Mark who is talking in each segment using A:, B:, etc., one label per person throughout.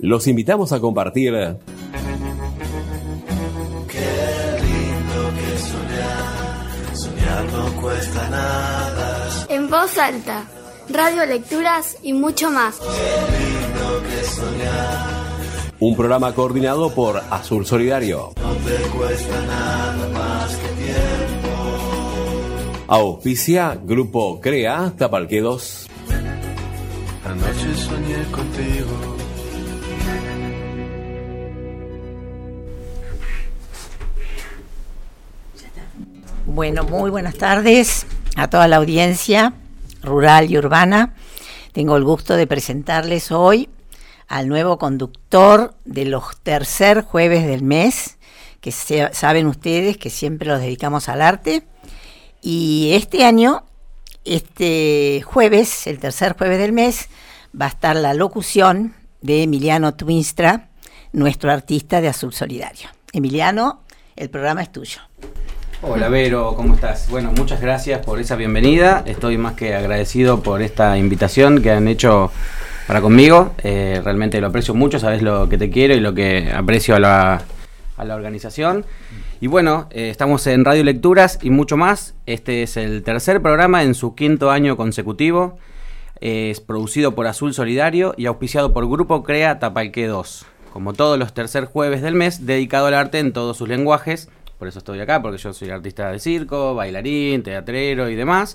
A: Los invitamos a compartir.
B: Qué lindo que soñar no cuesta nada.
C: En voz alta, radio, lecturas y mucho más.
B: Qué lindo que soñar.
A: Un programa coordinado por Azul Solidario.
B: No te cuesta nada más que tiempo.
A: Auspicia Grupo CREA Tapalqué 2.
B: Anoche soñé contigo.
D: Bueno, muy buenas tardes a toda la audiencia rural y urbana. Tengo el gusto de presentarles hoy al nuevo conductor de los tercer jueves del mes, que saben ustedes que siempre los dedicamos al arte. Y este año, este jueves, el tercer jueves del mes, va a estar la locución de Emiliano Twinstra, nuestro artista de Azul Solidario. Emiliano, el programa es tuyo.
E: Hola Vero, ¿cómo estás? Bueno, muchas gracias por esa bienvenida. Estoy más que agradecido por esta invitación que han hecho para conmigo. Realmente lo aprecio mucho, sabes lo que te quiero y lo que aprecio a la organización. Y bueno, estamos en Radio Lecturas y mucho más. Este es el tercer programa en su 5º año consecutivo. Es producido por Azul Solidario y auspiciado por Grupo CREA Tapalqué 2. Como todos los tercer jueves del mes, dedicado al arte en todos sus lenguajes. Por eso estoy acá, porque yo soy artista de circo, bailarín, teatrero y demás.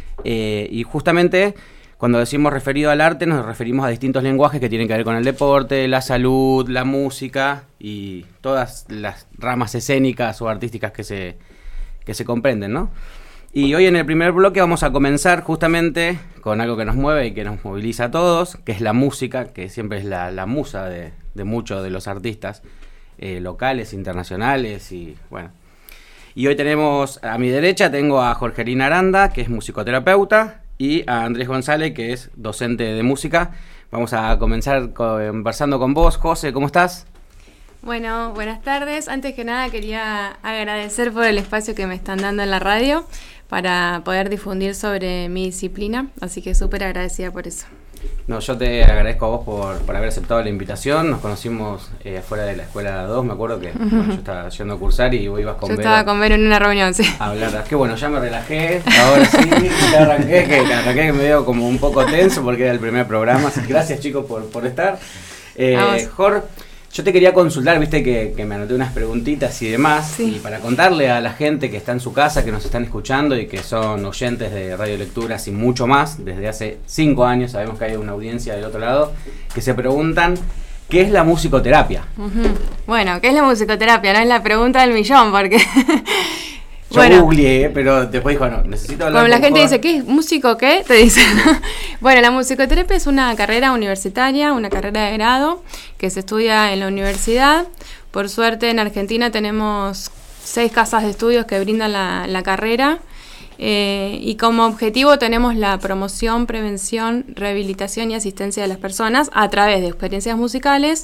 E: Y justamente cuando decimos referido al arte, nos referimos a distintos lenguajes que tienen que ver con el deporte, la salud, la música y todas las ramas escénicas o artísticas que se comprenden, ¿no? Y hoy en el primer bloque vamos a comenzar justamente con algo que nos mueve y que nos moviliza a todos, que es la música, que siempre es la musa de muchos de los artistas locales, internacionales y bueno. Y hoy tenemos, a mi derecha tengo a Jorgelina Aranda, que es musicoterapeuta, y a Andrés González, que es docente de música. Vamos a comenzar conversando con vos. José, ¿cómo estás?
F: Bueno, buenas tardes. Antes que nada quería agradecer por el espacio que me están dando en la radio para poder difundir sobre mi disciplina, así que súper agradecida por eso.
E: No, yo te agradezco a vos por haber aceptado la invitación. Nos conocimos fuera de la escuela 2, me acuerdo que bueno, yo estaba yendo a cursar y vos ibas con Vero.
F: Yo estaba con Vero en una reunión, sí.
E: A hablar, que bueno, ya me relajé, ahora sí, ya arranqué, que me veo como un poco tenso porque era el primer programa, así que gracias chicos por estar. Jorge, yo te quería consultar, viste que me anoté unas preguntitas y demás, sí. Y para contarle a la gente que está en su casa, que nos están escuchando y que son oyentes de Radio Lecturas y mucho más, desde hace 5 años, sabemos que hay una audiencia del otro lado, que se preguntan, ¿qué es la musicoterapia? Uh-huh.
F: Bueno, ¿qué es la musicoterapia? No es la pregunta del millón, porque...
E: Yo googleé, pero después dijo, no, necesito hablar.
F: Cuando la gente dice, ¿qué es músico qué? Te dicen. Bueno, la musicoterapia es una carrera universitaria, una carrera de grado que se estudia en la universidad. Por suerte en Argentina tenemos 6 casas de estudios que brindan la carrera. Y como objetivo tenemos la promoción, prevención, rehabilitación y asistencia de las personas a través de experiencias musicales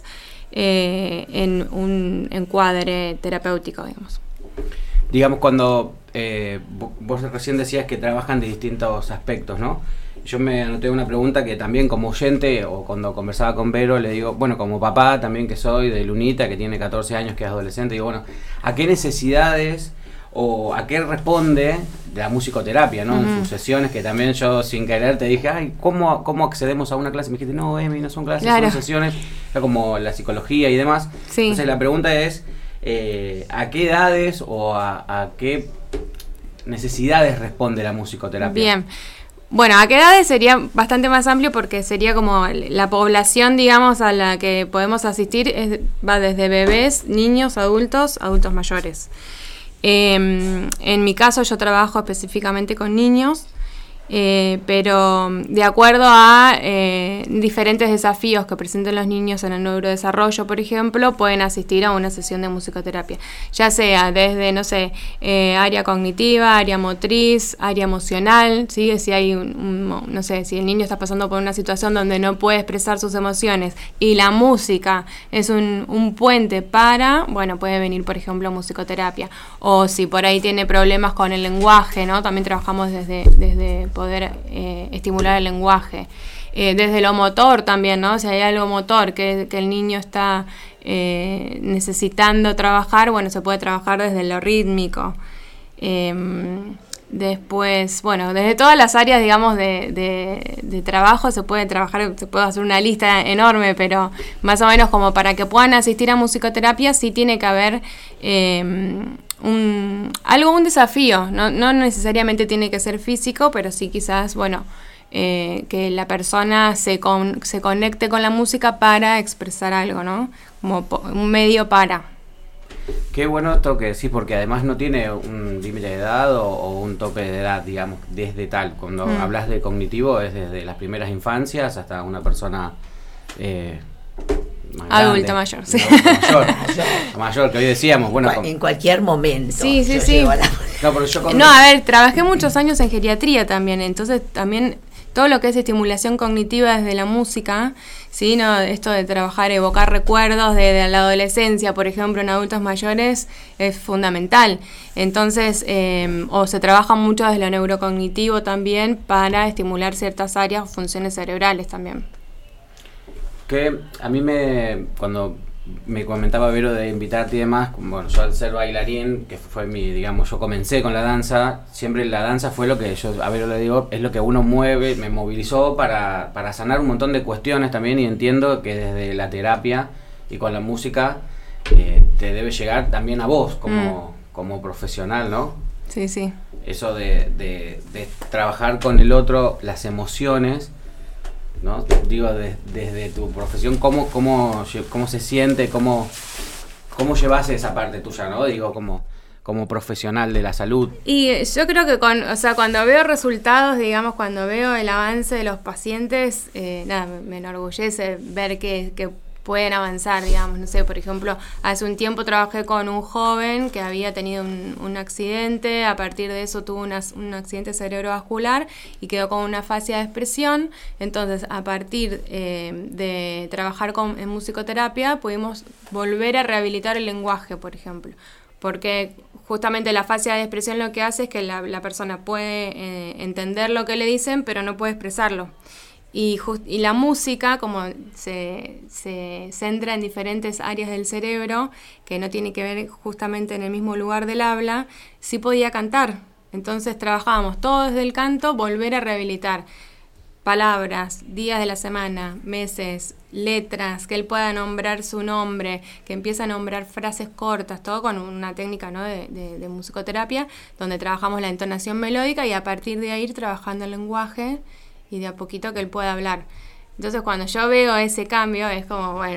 F: en un encuadre terapéutico, digamos.
E: Digamos, cuando vos recién decías que trabajan de distintos aspectos, ¿no? Yo me anoté una pregunta que también como oyente, o cuando conversaba con Vero, le digo, bueno, como papá también que soy, de Lunita, que tiene 14 años, que es adolescente, digo, bueno, ¿a qué necesidades o a qué responde la musicoterapia, ¿no? Uh-huh. En sus sesiones, que también yo sin querer te dije, ay, ¿cómo accedemos a una clase? Me dijiste, no, Emi, no son clases, claro. Son sesiones, como la psicología y demás. Sí. Entonces la pregunta es, ¿a qué edades o a qué necesidades responde la musicoterapia?
F: Bien. Bueno, ¿a qué edades? Sería bastante más amplio porque sería como la población, digamos, a la que podemos asistir va desde bebés, niños, adultos mayores. En mi caso yo trabajo específicamente con niños, pero de acuerdo a diferentes desafíos que presenten los niños en el neurodesarrollo, por ejemplo, pueden asistir a una sesión de musicoterapia, ya sea desde, no sé, área cognitiva, área motriz, área emocional, ¿sí? Si hay no sé, si el niño está pasando por una situación donde no puede expresar sus emociones y la música es un puente para, bueno, puede venir, por ejemplo, musicoterapia, o si por ahí tiene problemas con el lenguaje, ¿no? También trabajamos desde poder estimular el lenguaje. Desde lo motor también, ¿no? Si hay algo motor que el niño está necesitando trabajar, bueno, se puede trabajar desde lo rítmico. Después, bueno, desde todas las áreas, digamos, de trabajo se puede trabajar, se puede hacer una lista enorme, pero más o menos como para que puedan asistir a musicoterapia sí tiene que haber un desafío, no necesariamente tiene que ser físico, pero sí quizás, bueno, que la persona se conecte con la música para expresar algo, ¿no? Como un medio para.
E: Qué bueno esto que decís, porque además no tiene un límite de edad o un tope de edad, digamos, desde tal. Cuando hablas de cognitivo es desde las primeras infancias hasta una persona
F: adulta, mayor, sí.
E: Mayor, que hoy decíamos, bueno.
D: En cualquier momento.
F: Sí.
E: No, pero yo
F: a ver, trabajé muchos años en geriatría también, entonces también todo lo que es estimulación cognitiva desde la música, ¿sí? No, esto de trabajar, evocar recuerdos de la adolescencia, por ejemplo, en adultos mayores, es fundamental. Entonces, o se trabaja mucho desde lo neurocognitivo también para estimular ciertas áreas o funciones cerebrales también.
E: Que a mí cuando me comentaba Vero de invitarte y demás, bueno, yo al ser bailarín, que fue yo comencé con la danza, siempre la danza fue lo que yo, a Vero le digo, es lo que uno mueve, me movilizó para sanar un montón de cuestiones también, y entiendo que desde la terapia y con la música te debe llegar también a vos como profesional, ¿no?
F: Sí.
E: Eso de trabajar con el otro, las emociones, ¿no? Digo, desde tu profesión, ¿cómo se siente? ¿Cómo llevas esa parte tuya, ¿no? Digo, como profesional de la salud.
F: Y yo creo que cuando veo resultados, digamos, cuando veo el avance de los pacientes, me enorgullece ver que pueden avanzar, digamos, no sé, por ejemplo, hace un tiempo trabajé con un joven que había tenido un accidente, a partir de eso tuvo un accidente cerebrovascular y quedó con una afasia de expresión. Entonces, a partir de trabajar en musicoterapia, pudimos volver a rehabilitar el lenguaje, por ejemplo, porque justamente la afasia de expresión lo que hace es que la persona puede entender lo que le dicen, pero no puede expresarlo. Y la música, como se centra en diferentes áreas del cerebro, que no tiene que ver justamente en el mismo lugar del habla, sí podía cantar. Entonces trabajábamos todo desde el canto, volver a rehabilitar palabras, días de la semana, meses, letras, que él pueda nombrar su nombre, que empiece a nombrar frases cortas, todo con una técnica, ¿no? de musicoterapia, donde trabajamos la entonación melódica y a partir de ahí ir trabajando el lenguaje y de a poquito que él pueda hablar. Entonces cuando yo veo ese cambio es como, bueno,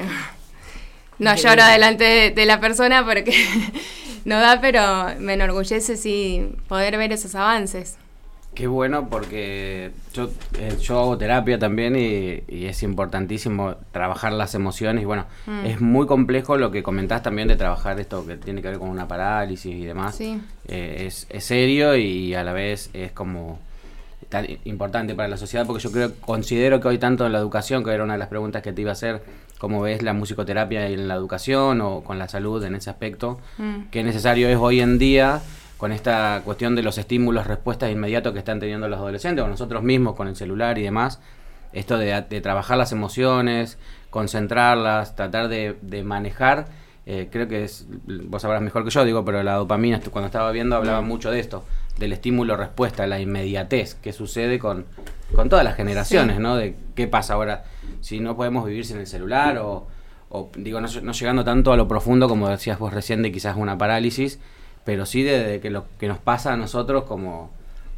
F: no lloro delante de la persona porque no da, pero me enorgullece sí poder ver esos avances.
E: Qué bueno, porque yo hago terapia también y es importantísimo trabajar las emociones. Y bueno, es muy complejo lo que comentás también de trabajar esto que tiene que ver con una parálisis y demás.
F: Sí.
E: Es serio y a la vez es como tan importante para la sociedad, porque considero que hoy tanto en la educación, que era una de las preguntas que te iba a hacer, cómo ves la musicoterapia en la educación o con la salud en ese aspecto, qué necesario es hoy en día con esta cuestión de los estímulos, respuestas inmediatos que están teniendo los adolescentes o nosotros mismos con el celular y demás, esto de trabajar las emociones, concentrarlas, tratar de manejar, creo que vos sabrás mejor que yo, digo, pero la dopamina, cuando estaba viendo hablaba mucho de esto, del estímulo-respuesta, la inmediatez que sucede con todas las generaciones, sí. ¿No? De qué pasa ahora, si no podemos vivir sin el celular o digo, no llegando tanto a lo profundo como decías vos recién de quizás una parálisis, pero sí de que lo que nos pasa a nosotros como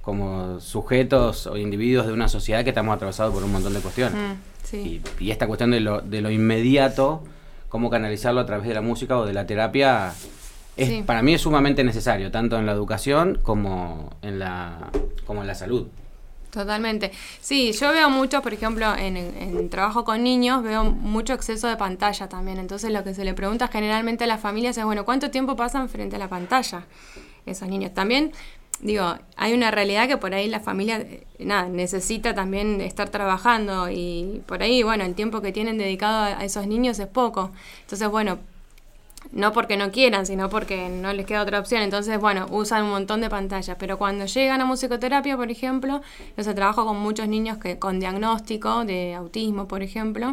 E: sujetos o individuos de una sociedad que estamos atravesados por un montón de cuestiones.
F: Sí.
E: Y esta cuestión de lo inmediato, cómo canalizarlo a través de la música o de la terapia, para mí es sumamente necesario, tanto en la educación como en la salud.
F: Totalmente. Sí, yo veo mucho, por ejemplo, en trabajo con niños, veo mucho exceso de pantalla también. Entonces lo que se le pregunta generalmente a las familias es, bueno, ¿cuánto tiempo pasan frente a la pantalla esos niños? También, digo, hay una realidad que por ahí la familia, necesita también estar trabajando y por ahí, bueno, el tiempo que tienen dedicado a esos niños es poco. Entonces, bueno, no porque no quieran, sino porque no les queda otra opción. Entonces, bueno, usan un montón de pantallas. Pero cuando llegan a musicoterapia, por ejemplo, trabajo con muchos niños con diagnóstico de autismo, por ejemplo,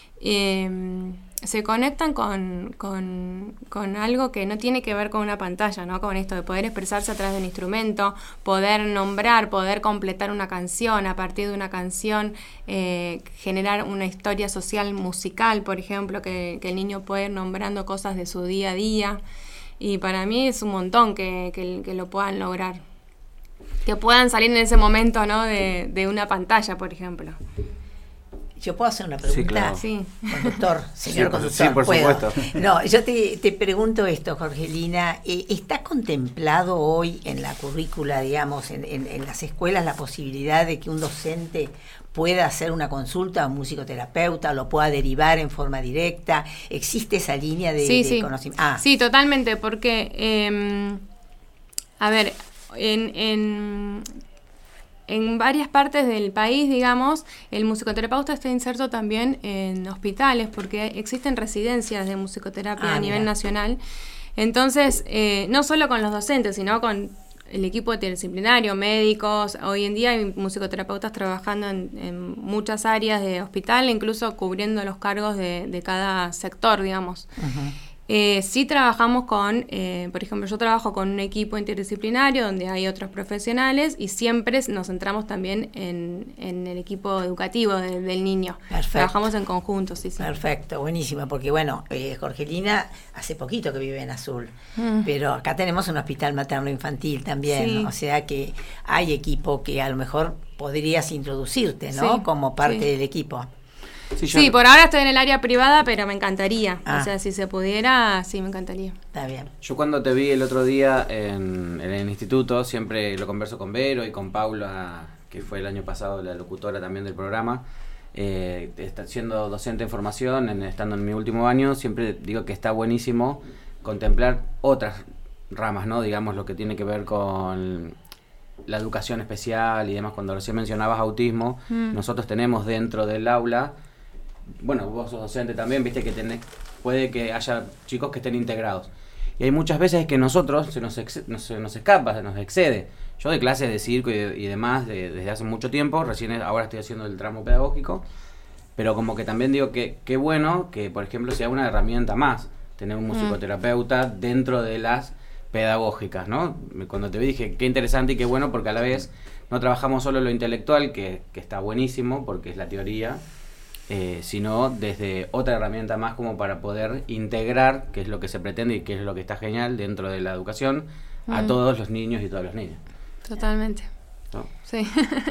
F: se conectan con algo que no tiene que ver con una pantalla, ¿no? Con esto de poder expresarse a través de un instrumento, poder nombrar, poder completar una canción, a partir de una canción generar una historia social musical, por ejemplo, que el niño puede ir nombrando cosas de su día a día. Y para mí es un montón que lo puedan lograr. Que puedan salir en ese momento, ¿no? de una pantalla, por ejemplo.
D: ¿Yo puedo hacer una pregunta?
E: Sí, claro.
F: Sí.
D: Conductor, señor conductor.
E: Sí, por
D: ¿puedo?
E: supuesto.
D: No, yo te pregunto esto, Jorgelina. ¿Está contemplado hoy en la currícula, digamos, en las escuelas, la posibilidad de que un docente pueda hacer una consulta a un musicoterapeuta, lo pueda derivar en forma directa? ¿Existe esa línea de conocimiento?
F: Sí, totalmente, porque, a ver, en varias partes del país, digamos, el musicoterapeuta está inserto también en hospitales, porque existen residencias de musicoterapia a nivel nacional. Entonces, no solo con los docentes, sino con el equipo interdisciplinario, médicos. Hoy en día hay musicoterapeutas trabajando en muchas áreas de hospital, incluso cubriendo los cargos de cada sector, digamos. Uh-huh. Sí trabajamos por ejemplo, yo trabajo con un equipo interdisciplinario donde hay otros profesionales y siempre nos centramos también en el equipo educativo del niño.
D: Perfecto.
F: Trabajamos en conjunto, sí.
D: Perfecto, buenísimo, porque bueno, Jorgelina hace poquito que vive en Azul, pero acá tenemos un hospital materno-infantil también, sí. O sea que hay equipo que a lo mejor podrías introducirte, ¿no? Sí, como parte del equipo.
F: Sí, por ahora estoy en el área privada, pero me encantaría. O sea, si se pudiera, sí, me encantaría.
D: Está bien.
E: Yo cuando te vi el otro día en el instituto, siempre lo converso con Vero y con Paula, que fue el año pasado la locutora también del programa. Siendo docente en formación, estando en mi último año, siempre digo que está buenísimo contemplar otras ramas, ¿no? Digamos, lo que tiene que ver con la educación especial y demás. Cuando recién mencionabas autismo, nosotros tenemos dentro del aula... Bueno, vos sos docente también, viste que puede que haya chicos que estén integrados. Y hay muchas veces que nosotros se nos escapa, se nos excede. Yo doy clases de circo y demás desde hace mucho tiempo, ahora estoy haciendo el tramo pedagógico, pero como que también digo que qué bueno que, por ejemplo, sea una herramienta más, tener un musicoterapeuta dentro de las pedagógicas, ¿no? Cuando te vi dije, qué interesante y qué bueno, porque a la vez no trabajamos solo lo intelectual, que está buenísimo, porque es la teoría, sino desde otra herramienta más como para poder integrar, que es lo que se pretende y que es lo que está genial dentro de la educación, a todos los niños y todas las niñas.
F: Totalmente.
E: ¿No?
F: Sí.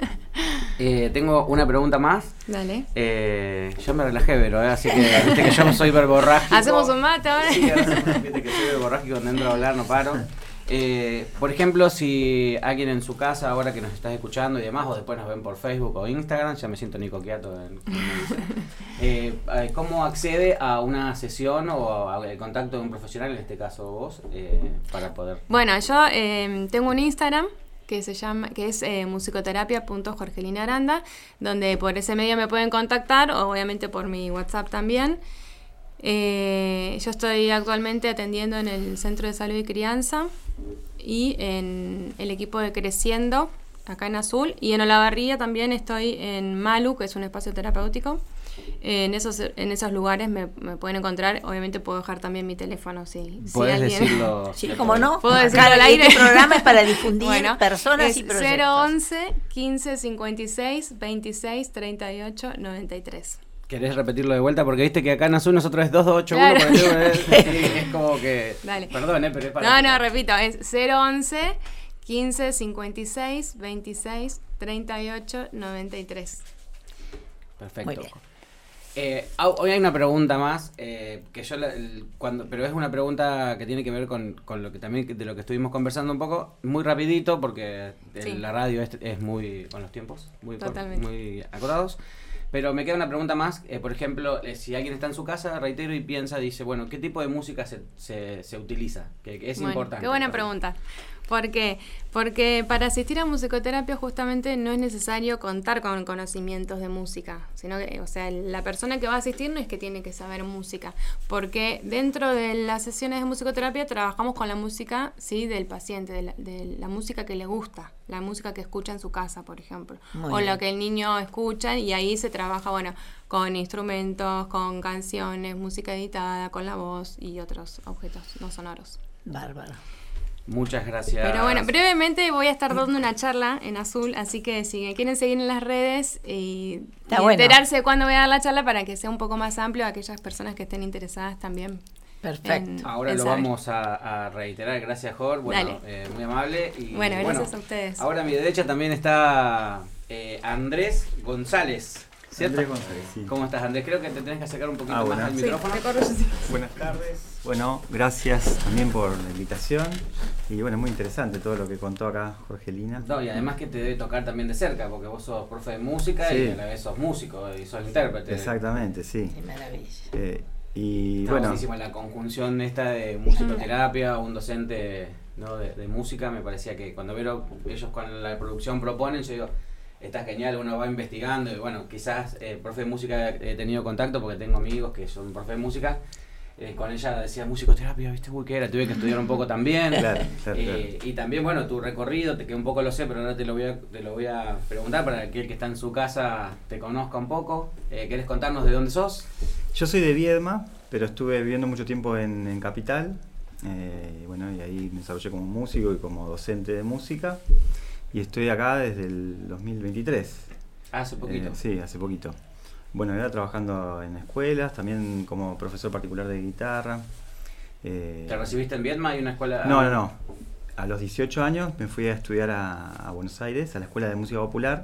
E: Tengo una pregunta más.
F: Dale.
E: Yo me relajé, pero así que viste que yo soy verborrágico.
F: ¿Hacemos un mate ahora?
E: Sí, viste que soy verborrágico, cuando entro a hablar no paro. Por ejemplo, si alguien en su casa, ahora que nos estás escuchando y demás, o después nos ven por Facebook o Instagram, ya me siento Nico Quiato. ¿Cómo accede a una sesión o al contacto de un profesional, en este caso vos, para poder...?
F: Bueno, yo tengo un Instagram que es musicoterapia.jorgelinaaranda, donde por ese medio me pueden contactar, o obviamente por mi WhatsApp también. Yo estoy actualmente atendiendo en el Centro de Salud y Crianza y en el equipo de Creciendo, acá en Azul, y en Olavarría también estoy en Malu, que es un espacio terapéutico. En esos lugares me pueden encontrar. Obviamente puedo dejar también mi teléfono si alguien...
E: decirlo.
D: Sí, ¿cómo no?
F: ¿Puedo decirlo al aire?
D: Este programa es para difundir personas y proyectos.
F: 011 15 56 26 38 93.
E: ¿Querés repetirlo de vuelta? Porque viste que acá en Azul nosotros es 2281,
F: Claro.
E: es como que...
F: Dale.
E: Perdón, pero es para...
F: No, repito, es 011 15 56 26 38 93.
E: Perfecto.
D: Muy bien.
E: Hoy hay una pregunta más, que yo pero es una pregunta que tiene que ver con lo que también de lo que estuvimos conversando un poco, muy rapidito, porque la radio es muy con los tiempos, muy acotados. Pero me queda una pregunta más, por ejemplo, si alguien está en su casa, reitero, y dice, bueno, ¿qué tipo de música se utiliza? Que es importante.
F: Qué buena pregunta. ¿Por qué? Porque para asistir a musicoterapia justamente no es necesario contar con conocimientos de música, sino que, o sea, la persona que va a asistir no es que tiene que saber música, porque dentro de las sesiones de musicoterapia trabajamos con la música, sí, del paciente, de la música que le gusta, la música que escucha en su casa, por ejemplo, o lo que el niño escucha, y ahí se trabaja, bueno, con instrumentos, con canciones, música editada, con la voz y otros objetos no sonoros.
D: Bárbaro.
E: Muchas gracias.
F: Pero bueno, brevemente voy a estar dando una charla en Azul, así que si me quieren seguir en las redes y enterarse de cuándo voy a dar la charla para que sea un poco más amplio a aquellas personas que estén interesadas también.
D: Perfecto.
E: Ahora lo vamos a reiterar. Gracias, Jor. Bueno, muy amable. Y,
F: bueno, gracias a ustedes.
E: Ahora a mi derecha también está Andrés González. ¿Cierto?
G: Andrés González, sí.
E: ¿Cómo estás, Andrés? Creo que te tenés que acercar un poquito más al micrófono.
G: Buenas tardes. Bueno, gracias también por la invitación. Y bueno, muy interesante todo lo que contó acá Jorgelina.
E: No, y además que te debe tocar también de cerca, porque vos sos profe de música y a la vez sos músico y sos intérprete.
G: Exactamente, sí.
D: Qué maravilla.
G: Y
E: está
G: bueno,
E: buenísima la conjunción esta de musicoterapia, un docente, ¿no? de música. Me parecía que cuando veo ellos con la producción proponen, yo digo, está genial, uno va investigando y bueno, quizás profe de música he tenido contacto porque tengo amigos que son profe de música. Con ella decía musicoterapia, ¿viste? Uy, ¿qué era? Tuve que estudiar un poco también.
G: Claro.
E: Y también, bueno, tu recorrido, que un poco lo sé, pero ahora te lo voy a preguntar para que el que está en su casa te conozca un poco. ¿Querés contarnos de dónde sos?
G: Yo soy de Viedma, pero estuve viviendo mucho tiempo en Capital. Bueno, y ahí me desarrollé como músico y como docente de música. Y estoy acá desde el 2023.
E: Hace poquito.
G: Sí, hace poquito. Bueno, era trabajando en escuelas, también como profesor particular de guitarra.
E: ¿Te recibiste en Viedma? ¿Hay una escuela?
G: No. A los 18 años me fui a estudiar a Buenos Aires, a la Escuela de Música Popular.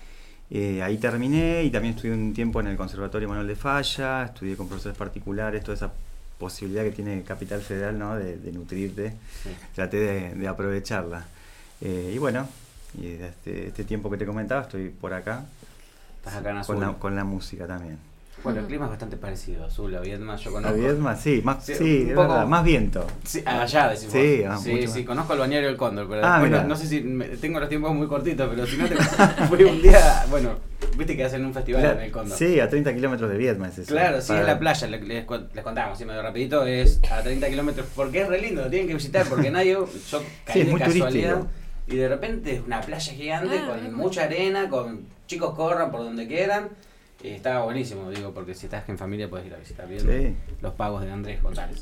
G: Ahí terminé y también estudié un tiempo en el Conservatorio Manuel de Falla, estudié con profesores particulares, toda esa posibilidad que tiene Capital Federal, ¿no? de nutrirte. Sí. Traté de aprovecharla. Y bueno, y desde este tiempo que te comentaba estoy por acá.
E: Estás acá en Azul.
G: Con la música también.
E: Bueno, el clima es bastante parecido, Azul, a Viedma, yo conozco.
G: A Viedma, sí,
E: sí,
G: es verdad, más viento.
E: Sí, allá decimos. Sí, conozco el balneario del Cóndor, pero bueno, no sé si tengo los tiempos muy cortitos, pero si no fui un día, bueno, viste que hacen un festival en el Cóndor.
G: Sí, a 30 kilómetros de Viedma es eso.
E: Claro, sí, es la playa, les contamos, así medio rapidito, es a 30 kilómetros, porque es re lindo, lo tienen que visitar, porque yo caí de casualidad. Turístico. Y de repente es una playa gigante con mucha arena, con chicos corran por donde quieran. Estaba buenísimo, digo, porque si estás en familia puedes ir a visitar bien los pagos de Andrés González.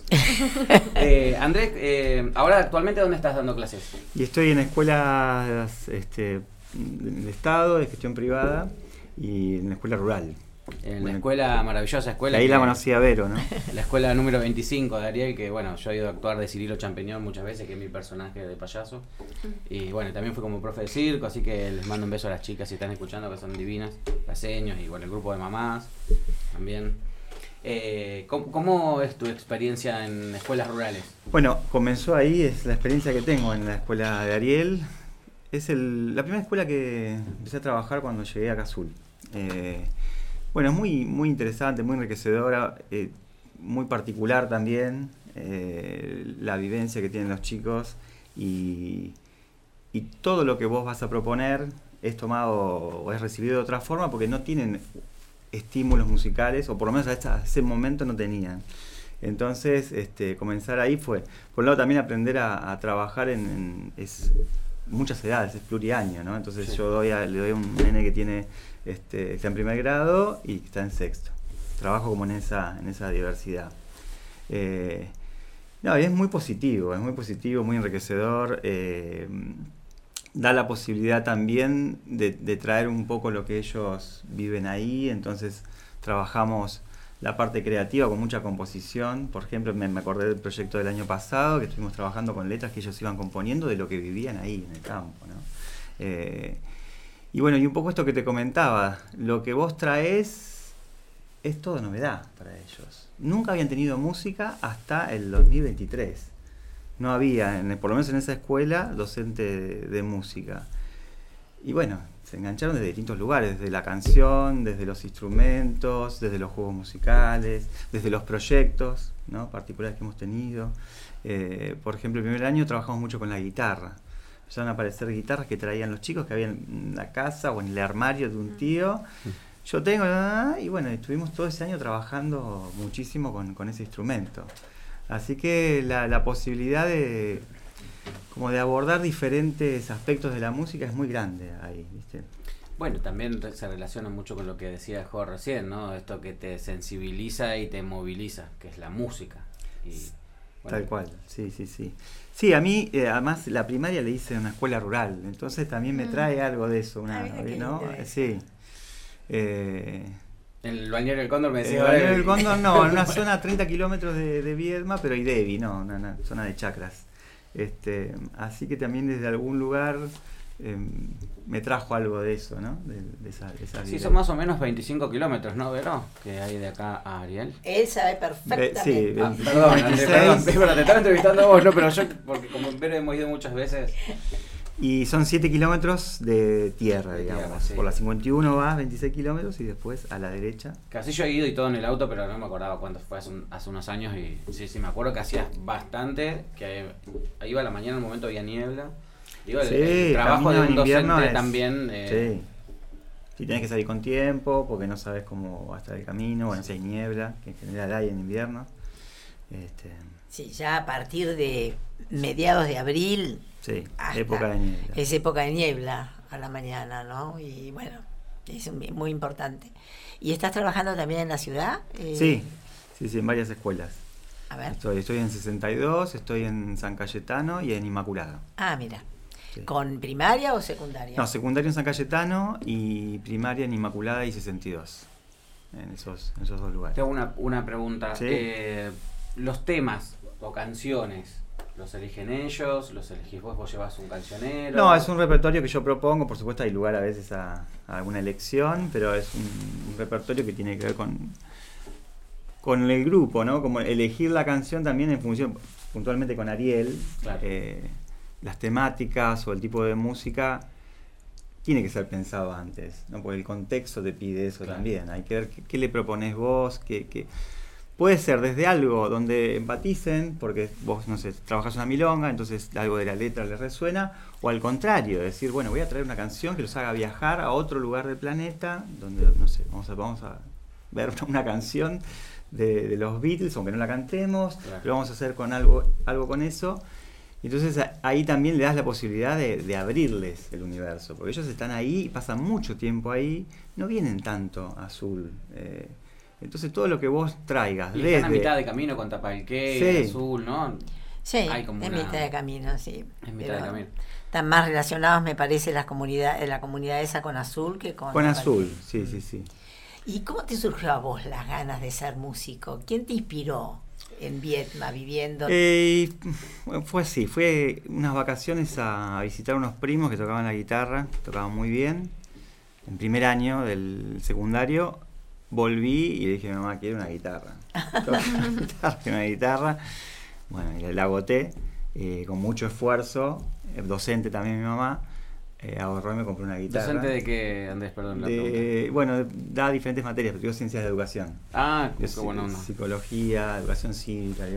E: Andrés, ahora actualmente ¿dónde estás dando clases?
G: Y estoy en escuelas de Estado, de gestión privada y en la escuela rural.
E: En la escuela, maravillosa escuela.
G: Ahí la conocí a Vero, ¿no?
E: La escuela número 25 de Ariel, que bueno, yo he ido a actuar de Cirilo Champiñón muchas veces, que es mi personaje de payaso. Y bueno, también fui como profe de circo, así que les mando un beso a las chicas si están escuchando, que son divinas, las seños, y bueno, el grupo de mamás también. ¿Cómo es tu experiencia en escuelas rurales?
G: Bueno, comenzó ahí, es la experiencia que tengo en la escuela de Ariel. Es la primera escuela que empecé a trabajar cuando llegué a Azul. Bueno, es muy, muy interesante, muy enriquecedora, muy particular también la vivencia que tienen los chicos y todo lo que vos vas a proponer es tomado o es recibido de otra forma porque no tienen estímulos musicales, o por lo menos hasta ese momento no tenían. Entonces, comenzar ahí fue, por un lado también aprender a trabajar es muchas edades, es pluriaño, ¿no? Entonces yo le doy a un nene que tiene está en primer grado y está en sexto. Trabajo como en esa diversidad. No, y es muy positivo, muy enriquecedor. Da la posibilidad también de traer un poco lo que ellos viven ahí. Entonces trabajamos la parte creativa con mucha composición. Por ejemplo, me acordé del proyecto del año pasado, que estuvimos trabajando con letras que ellos iban componiendo de lo que vivían ahí en el campo, ¿no? Y bueno, y un poco esto que te comentaba, lo que vos traes es toda novedad para ellos. Nunca habían tenido música hasta el 2023. No había, por lo menos en esa escuela, docente de música. Y bueno, se engancharon desde distintos lugares, desde la canción, desde los instrumentos, desde los juegos musicales, desde los proyectos, ¿no?, particulares que hemos tenido. Por ejemplo, el primer año trabajamos mucho con la guitarra. Empezaron a aparecer guitarras que traían los chicos que había en la casa o en el armario de un tío. Yo tengo, y bueno, estuvimos todo ese año trabajando muchísimo con ese instrumento. Así que la posibilidad de abordar diferentes aspectos de la música es muy grande ahí, ¿viste?
E: Bueno, también se relaciona mucho con lo que decía Jo recién, ¿no? Esto que te sensibiliza y te moviliza, que es la música. Y, bueno.
G: Tal cual, sí. Sí, a mí, además, la primaria le hice en una escuela rural, entonces también me trae algo de eso, ¿no? Sí.
E: El Balneario del Cóndor me decía.
G: El Balneario del Cóndor no, en una zona a 30 kilómetros de Viedma, pero Idevi, no, una zona de chacras. Así que también desde algún lugar me trajo algo de eso, ¿no? De esa
E: sí, son más o menos 25 kilómetros, ¿no, Vero? Que hay de acá a Ariel.
D: Él sabe perfectamente.
G: Sí,
E: perdón, pero te estaba entrevistando a vos, ¿no? Pero yo, porque como en Vero hemos ido muchas veces.
G: Y son 7 kilómetros de tierra, digamos.
E: Sí.
G: Por la 51 vas 26 kilómetros y después a la derecha.
E: Casi yo he ido y todo en el auto, pero no me acordaba cuándo fue, hace unos años. Y sí, me acuerdo que hacías bastante, que iba a la mañana, en un momento había niebla. Digo, el trabajo de un docente también.
G: Sí. Si tenés que salir con tiempo, porque no sabes cómo va a estar el camino, bueno, si hay niebla, que en general hay en invierno.
D: Sí, ya a partir de mediados de abril.
G: Sí, época de niebla.
D: Es época de niebla a la mañana, ¿no? Y bueno, es muy importante. ¿Y estás trabajando también en la ciudad?
G: Sí, en varias escuelas.
D: A ver.
G: Estoy en 62, estoy en San Cayetano y en Inmaculada.
D: Ah, mira.
G: Sí.
D: ¿Con primaria o secundaria?
G: No, secundario en San Cayetano y primaria en Inmaculada y 62. En esos dos lugares.
E: Tengo una pregunta.
G: ¿Sí?
E: Los temas o canciones, ¿los eligen ellos? ¿Los elegís vos? ¿Vos llevas un cancionero?
G: No, es un repertorio que yo propongo. Por supuesto hay lugar a veces a alguna elección, pero es un repertorio que tiene que ver con el grupo, ¿no? Como elegir la canción también en función, puntualmente con Ariel,
E: claro.
G: Las temáticas o el tipo de música tiene que ser pensado antes, ¿no? Porque el contexto te pide eso, claro. También hay que ver qué le proponés vos, qué puede ser desde algo donde empaticen, porque vos, no sé, trabajás una milonga, entonces algo de la letra les resuena, o al contrario, decir, bueno, voy a traer una canción que los haga viajar a otro lugar del planeta, donde, no sé, vamos a ver una canción de los Beatles, aunque no la cantemos, claro. Pero vamos a hacer con algo con eso. Entonces ahí también le das la posibilidad de abrirles el universo, porque ellos están ahí, pasan mucho tiempo ahí, no vienen tanto a Azul. Entonces todo lo que vos traigas.
E: Y están a mitad de camino con Tapalqué, sí. Azul, ¿no?
D: Sí, hay como mitad de camino, sí.
E: Es mitad de camino.
D: Están más relacionados, me parece, la comunidad esa con Azul que con
G: Tapalqué. Azul, sí.
D: ¿Y cómo te surgió a vos las ganas de ser músico? ¿Quién te inspiró en Viedma, viviendo?
G: Fue así, fue unas vacaciones a visitar unos primos que tocaban la guitarra, tocaban muy bien. En primer año del secundario volví y le dije a mi mamá, quiero una guitarra. Una guitarra. Bueno, y la agoté con mucho esfuerzo, docente también mi mamá. Ahorró y me compré una guitarra.
E: ¿Docente de qué, Andrés? Perdón.
G: Bueno, da diferentes materias, pero digo ciencias de educación.
E: Ah, qué bueno.
G: Psicología, educación cívica.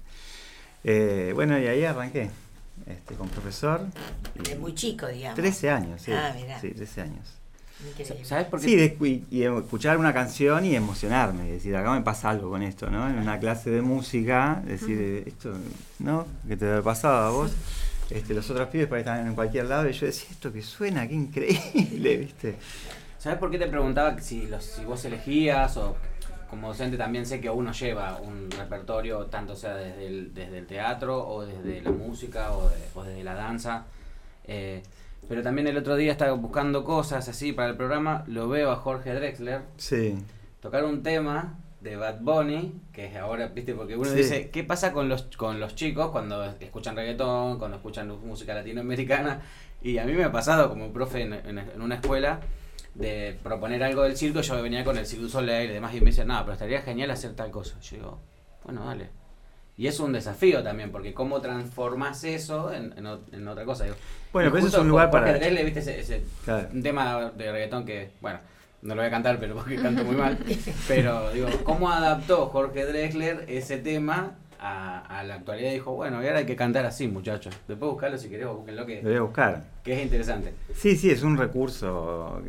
G: Bueno, y ahí arranqué con profesor.
D: De muy chico, digamos.
G: 13 años, sí.
D: Ah, mirá.
G: Sí, 13 años.
D: Increíble.
E: ¿Sabes por qué?
G: Sí, y escuchar una canción y emocionarme, decir, acá me pasa algo con esto, ¿no? En una clase de música, decir, esto, ¿no? ¿Qué te pasaba a vos? Los otros pibes para estaban en cualquier lado y yo decía, esto que suena, qué increíble, ¿viste?
E: ¿Sabes por qué te preguntaba si vos elegías o como docente también sé que uno lleva un repertorio, tanto sea desde el teatro o desde la música o desde la danza? Pero también el otro día estaba buscando cosas así para el programa, lo veo a Jorge Drexler tocar un tema de Bad Bunny, que es ahora, viste, porque uno dice, ¿qué pasa con los chicos cuando escuchan reggaetón, cuando escuchan música latinoamericana? Y a mí me ha pasado como profe en una escuela de proponer algo del circo, yo venía con el Cirque du Soleil y demás, y me dicen, no, pero estaría genial hacer tal cosa. Yo digo, bueno, dale. Y es un desafío también, porque cómo transformás eso en otra cosa. Digo.
G: Bueno, pero eso es un lugar para...
E: Drexler, viste ese
G: claro.
E: Un tema de reggaetón que, bueno, no lo voy a cantar, pero porque canto muy mal. Pero digo, ¿cómo adaptó Jorge Drexler ese tema a la actualidad? Dijo, bueno, y ahora hay que cantar así, muchachos. Después buscarlo si querés, búsquenlo, que
G: lo voy a buscar.
E: Que es interesante.
G: Sí, es un recurso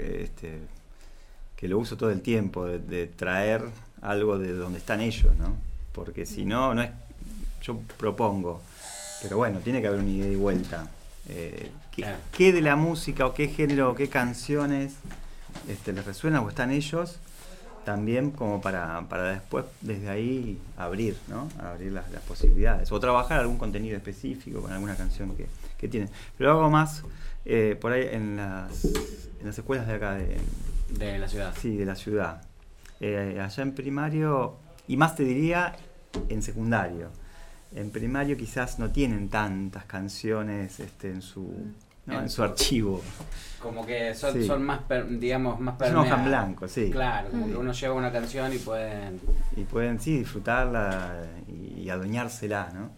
G: que lo uso todo el tiempo, de traer algo de donde están ellos, ¿no? Porque si no, no es... Yo propongo, pero bueno, tiene que haber una ida y vuelta. ¿Qué de la música o qué género o qué canciones les resuenan o están ellos? También como para después, desde ahí, abrir, ¿no? Abrir las posibilidades. O trabajar algún contenido específico con alguna canción que tienen. Pero hago más por ahí en las escuelas de acá
E: de la ciudad.
G: Sí, de la ciudad. Allá en primario, y más te diría en secundario. En primario quizás no tienen tantas canciones en su archivo.
E: Como que son más, digamos, más
G: permeadas. Es un hoja en blanco, sí.
E: Claro, como que uno lleva una canción y pueden...
G: Y pueden, sí, disfrutarla y adueñársela, ¿no?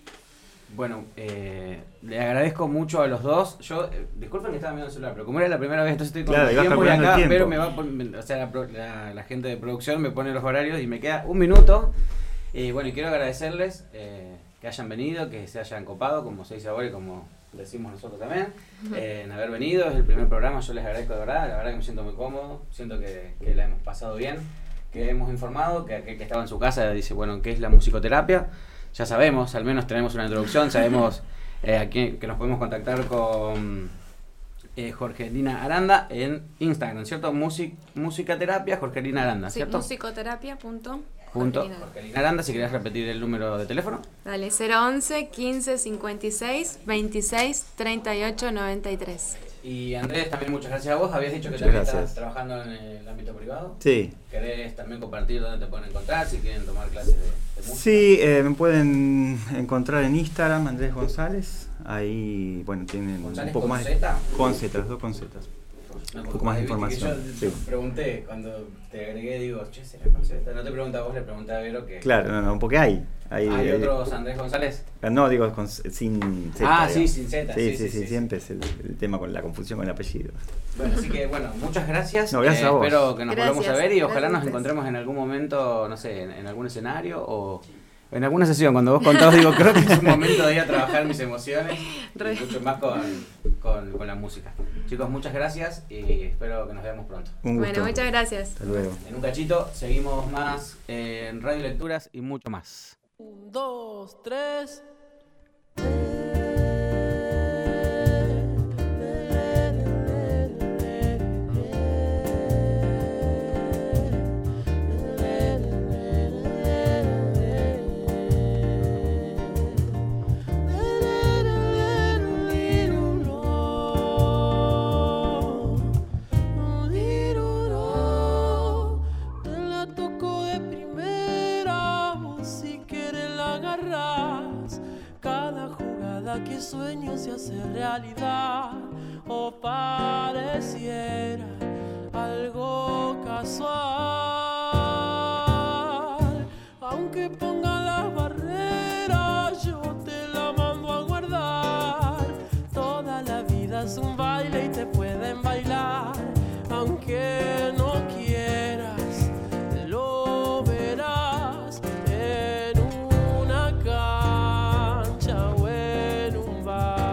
E: Bueno, le agradezco mucho a los dos. Yo, disculpen que estaba mirando el celular, pero como era la primera vez, entonces estoy con el tiempo y acá, pero me va a poner, o sea, la gente de producción me pone los horarios y me queda un minuto. Bueno, y quiero agradecerles que hayan venido, que se hayan copado, como se dice ahora y como decimos nosotros también, en haber venido. Es el primer programa, yo les agradezco de verdad, la verdad que me siento muy cómodo, siento que la hemos pasado bien, que hemos informado, que aquel que estaba en su casa dice, bueno, ¿qué es la musicoterapia? Ya sabemos, al menos tenemos una introducción, sabemos aquí que nos podemos contactar con Jorgelina Aranda en Instagram, ¿cierto? Musicaterapia Jorgelina Aranda, ¿cierto?
F: Sí, musicoterapia.
E: Jorgelina Aranda, si querés repetir el número de teléfono.
F: Dale, 011 15 56 26 38 93.
E: Y Andrés, también muchas gracias a vos. Habías dicho que también estás trabajando en el ámbito privado.
G: Sí.
E: ¿Querés también compartir dónde te pueden encontrar si quieren tomar clases de música?
G: Sí, me pueden encontrar en Instagram, Andrés González. Ahí, bueno, tienen
E: González
G: un poco más
E: Z?
G: Con Z, las dos con Z. Un poco más de información.
E: Yo pregunté, cuando te agregué, digo, che, ¿será con Z? No te pregunté a vos, le pregunté a Vero que...
G: Claro, no, porque hay.
E: ¿Hay otros Andrés González?
G: No, digo sin Z.
E: Ah, sí, sin Z.
G: Sí, siempre es el tema con la confusión con el apellido.
E: Bueno, así que, bueno, muchas gracias.
G: No, gracias a vos.
E: Espero que nos volvamos a ver y ojalá nos
F: gracias.
E: encontremos en algún momento, no sé, en algún escenario o en alguna sesión. Cuando vos contás, digo, creo que es un momento de ir a trabajar mis emociones y mucho más con la música. Chicos, muchas gracias y espero que nos veamos pronto.
G: Un gusto.
F: Bueno, muchas gracias.
G: Hasta luego.
E: En un cachito seguimos más en Radio Lecturas y mucho más.
B: 1, 2, 3. Que sueño se hace realidad o pareciera algo casual. Aunque pongan las barreras, yo te la mando a guardar. Toda la vida es un baile y te pueden bailar. Aunque no quieras, te lo verás en una cancha o en un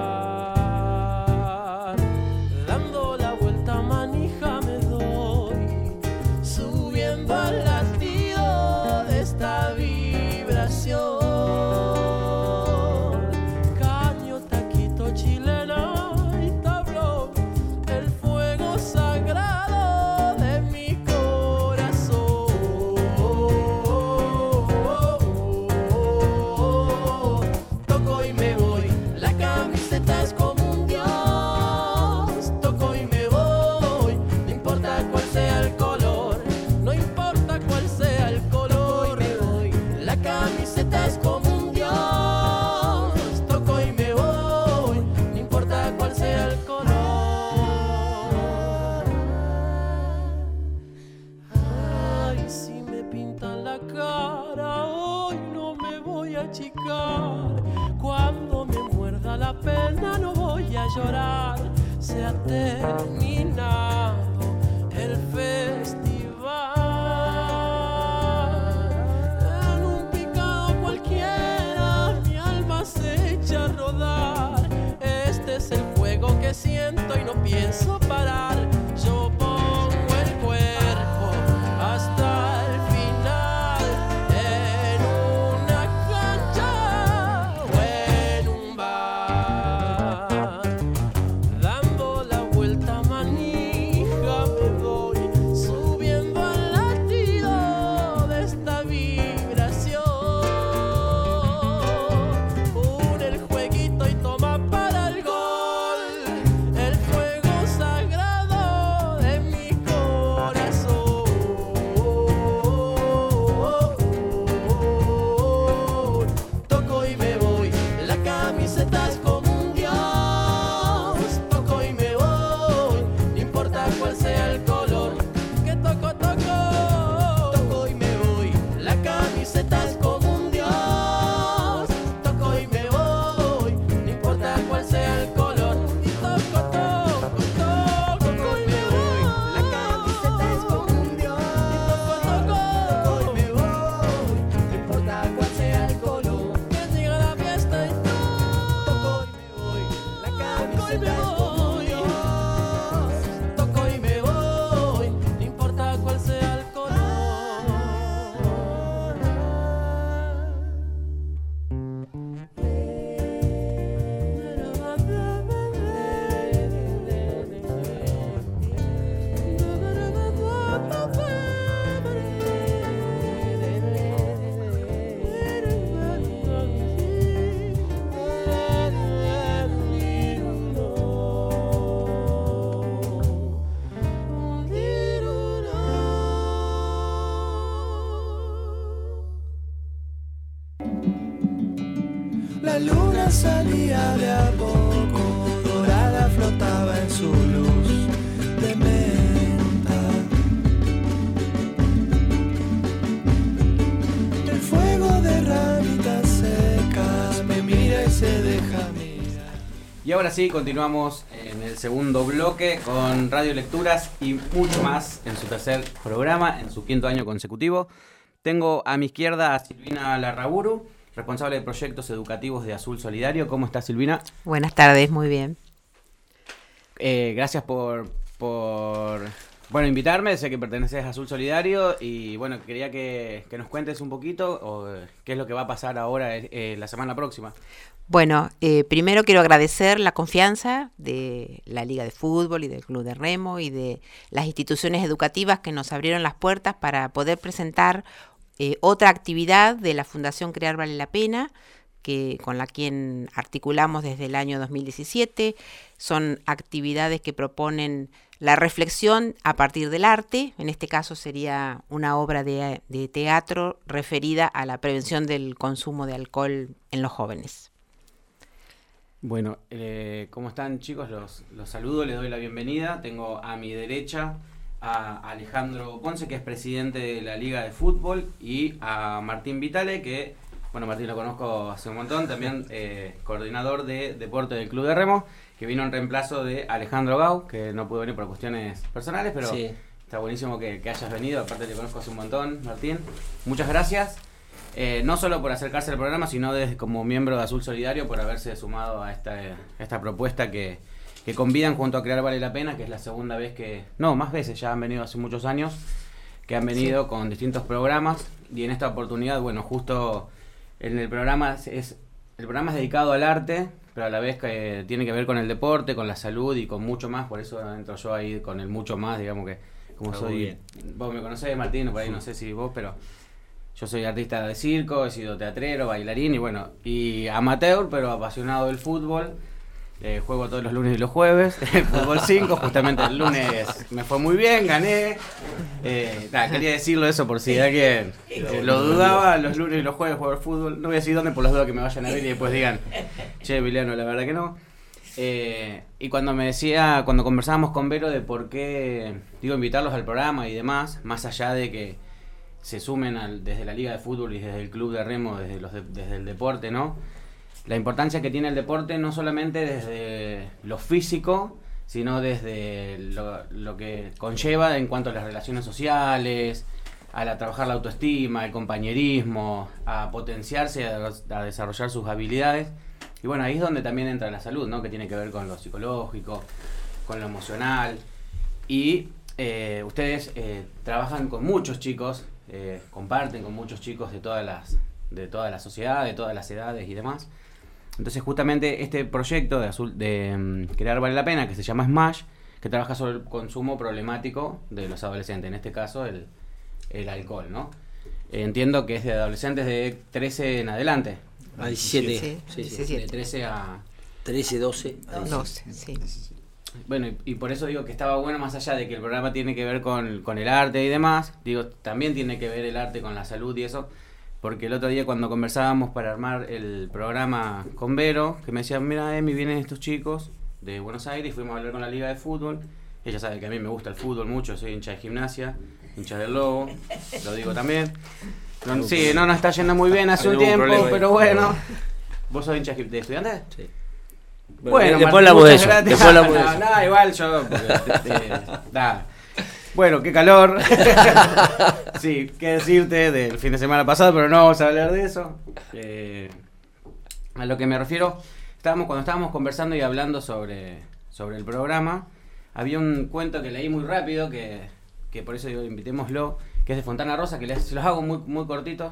B: bar. Dando la vuelta manija me doy, subiendo al latido de esta vibración. Caño, taquito, chilena y tablón, el fuego sagrado de mi corazón. Toco y me voy, la camiseta es como un dios. Toco y me voy, no importa cuál sea el color, no importa llorar se ha terminado el festival. En un picado cualquiera mi alma se echa a rodar. Este es el fuego que siento y no pienso parar. Yo pongo el cuerpo hasta el final en una cancha o en un bar. Dando la vuelta manija me voy subiendo al latido de esta vibración. Une el jueguito y toma para el gol el fuego sagrado de mi corazón. Toco y me voy, la camiseta es como un dios. Toco y me voy, no importa cuál sea el color. Que toco, toco. Toco y me voy, la camiseta es como un dios. Toco y me voy, no importa cuál sea el color. Y toco, toco, toco. Toco y me voy, la camiseta es como un dios. Y toco, toco. Toco y me voy, no importa cuál sea el color. Que siga la fiesta y toco y me voy, la camiseta es como un dios. Toco y me voy, no importa cuál sea el color.
H: La luna salía de a poco, dorada flotaba en su luz de menta. El fuego de ramitas secas me mira y se deja mirar.
E: Y ahora sí, continuamos en el segundo bloque con Radio Lecturas y mucho más en su tercer programa, en su 5º año consecutivo. Tengo a mi izquierda a Silvina Larraburu, responsable de proyectos educativos de Azul Solidario. ¿Cómo estás, Silvina?
D: Buenas tardes, muy bien.
E: Gracias por invitarme. Sé que perteneces a Azul Solidario y bueno, quería que nos cuentes un poquito qué es lo que va a pasar ahora la semana próxima.
I: Bueno, primero quiero agradecer la confianza de la Liga de Fútbol y del Club de Remo y de las instituciones educativas que nos abrieron las puertas para poder presentar otra actividad de la Fundación Crear Vale la Pena, con la quien articulamos desde el año 2017. Son actividades que proponen la reflexión a partir del arte. En este caso sería una obra de teatro referida a la prevención del consumo de alcohol en los jóvenes.
E: Bueno, ¿cómo están, chicos? Los saludo, les doy la bienvenida. Tengo a mi derecha a Alejandro Ponce, que es presidente de la Liga de Fútbol, y a Martín Vitale, que, bueno, Martín lo conozco hace un montón, también coordinador de deporte del Club de Remo, que vino en reemplazo de Alejandro Gau, que no pudo venir por cuestiones personales, pero sí, está buenísimo que hayas venido. Aparte te conozco hace un montón, Martín. Muchas gracias. No solo por acercarse al programa, sino como miembro de Azul Solidario, por haberse sumado a esta propuesta que convidan junto a Crear Vale la Pena, que es la segunda vez más veces, ya han venido hace muchos años, que han venido con distintos programas, y en esta oportunidad, bueno, justo en el programa es dedicado al arte, pero a la vez que tiene que ver con el deporte, con la salud y con mucho más. Por eso entro yo ahí con el mucho más, digamos, que como soy, vos me conocés, Martín, por ahí no sé si vos, pero yo soy artista de circo, he sido teatrero, bailarín y amateur, pero apasionado del fútbol. Juego todos los lunes y los jueves, el fútbol 5, justamente el lunes me fue muy bien, gané. Quería decirlo eso por si alguien lo dudaba, los lunes y los jueves juego al fútbol. No voy a decir dónde por las dudas que me vayan a ver y después digan, che, Emiliano, la verdad que no. Y cuando conversábamos con Vero de por qué, invitarlos al programa y demás, más allá de que se sumen desde la Liga de Fútbol y desde el Club de Remo, desde el deporte, ¿no? la importancia que tiene el deporte no solamente desde lo físico, sino desde lo que conlleva en cuanto a las relaciones sociales, a trabajar la autoestima, el compañerismo, a potenciarse, a desarrollar sus habilidades. Y bueno, ahí es donde también entra la salud, ¿no? Que tiene que ver con lo psicológico, con lo emocional. Y ustedes trabajan con muchos chicos, comparten con muchos chicos de toda la sociedad, de todas las edades y demás. Entonces justamente este proyecto de Crear Vale la Pena, que se llama SMASH, que trabaja sobre el consumo problemático de los adolescentes, en este caso el alcohol, ¿no? Entiendo que es de adolescentes de 13 en adelante.
J: A 17.
I: Sí,
E: De 13 a...
J: 13, 12.
I: 12, sí.
E: Bueno, y por eso digo que estaba bueno, más allá de que el programa tiene que ver con el arte y demás, digo, también tiene que ver el arte con la salud y eso, porque el otro día cuando conversábamos para armar el programa con Vero, que me decían, mira, Emi, vienen estos chicos de Buenos Aires y fuimos a hablar con la Liga de Fútbol. Ella sabe que a mí me gusta el fútbol mucho, soy hincha de Gimnasia, hincha del Lobo, lo digo también. No, sí, no nos está yendo muy bien hace un tiempo, pero bueno. ¿Vos sos hincha de Estudiantes?
J: Sí.
E: Bueno,
J: después hablamos de eso.
E: No, igual yo... Bueno, qué calor. Sí, qué decirte del fin de semana pasado, pero no vamos a hablar de eso. A lo que me refiero, cuando estábamos conversando y hablando sobre el programa, había un cuento que leí muy rápido, que por eso digo, invitémoslo, que es de Fontana Rosa, que se los hago muy, muy cortitos,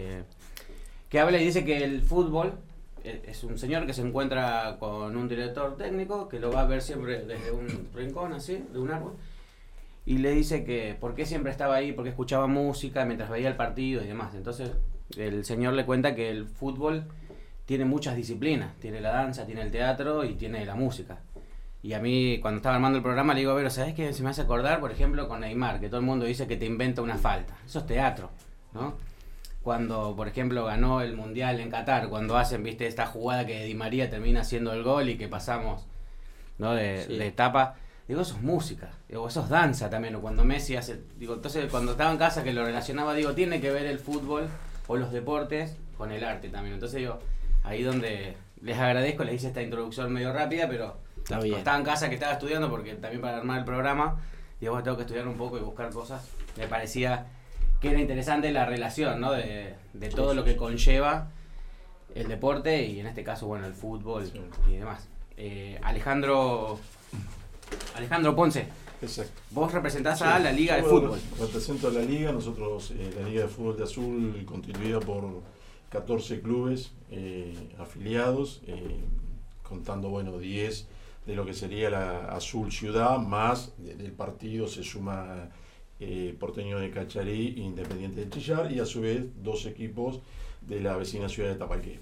E: que habla y dice que el fútbol es un señor que se encuentra con un director técnico que lo va a ver siempre desde un rincón así, de un árbol, y le dice que por qué siempre estaba ahí, porque escuchaba música mientras veía el partido y demás. Entonces el señor le cuenta que el fútbol tiene muchas disciplinas, tiene la danza, tiene el teatro y tiene la música. Y a mí, cuando estaba armando el programa, le digo, pero ¿sabés qué se me hace acordar? Por ejemplo, con Neymar, que todo el mundo dice que te inventa una falta. Eso es teatro, ¿no? Cuando, por ejemplo, ganó el Mundial en Qatar, cuando hacen, viste, esta jugada que Di María termina haciendo el gol y que pasamos, ¿no? de etapa. Digo, eso es música, digo, eso es danza también. O cuando Messi hace... Digo, entonces, cuando estaba en casa que lo relacionaba, digo, tiene que ver el fútbol o los deportes con el arte también. Entonces, digo, ahí donde les agradezco, les hice esta introducción medio rápida, pero... Estaba en casa que estaba estudiando porque también para armar el programa, digo, bueno, tengo que estudiar un poco y buscar cosas. Me parecía que era interesante la relación, ¿no? de todo lo que conlleva el deporte y en este caso, bueno, el fútbol y demás. Alejandro Ponce.
K: Exacto.
E: Vos representás a la Liga de Fútbol.
K: Represento a la Liga, nosotros, la Liga de Fútbol de Azul, constituida por 14 clubes afiliados, contando, bueno, 10 de lo que sería la Azul Ciudad, más del partido se suma Porteño de Cacharí e Independiente de Chillar, y a su vez 2 equipos de la vecina ciudad de Tapalqué.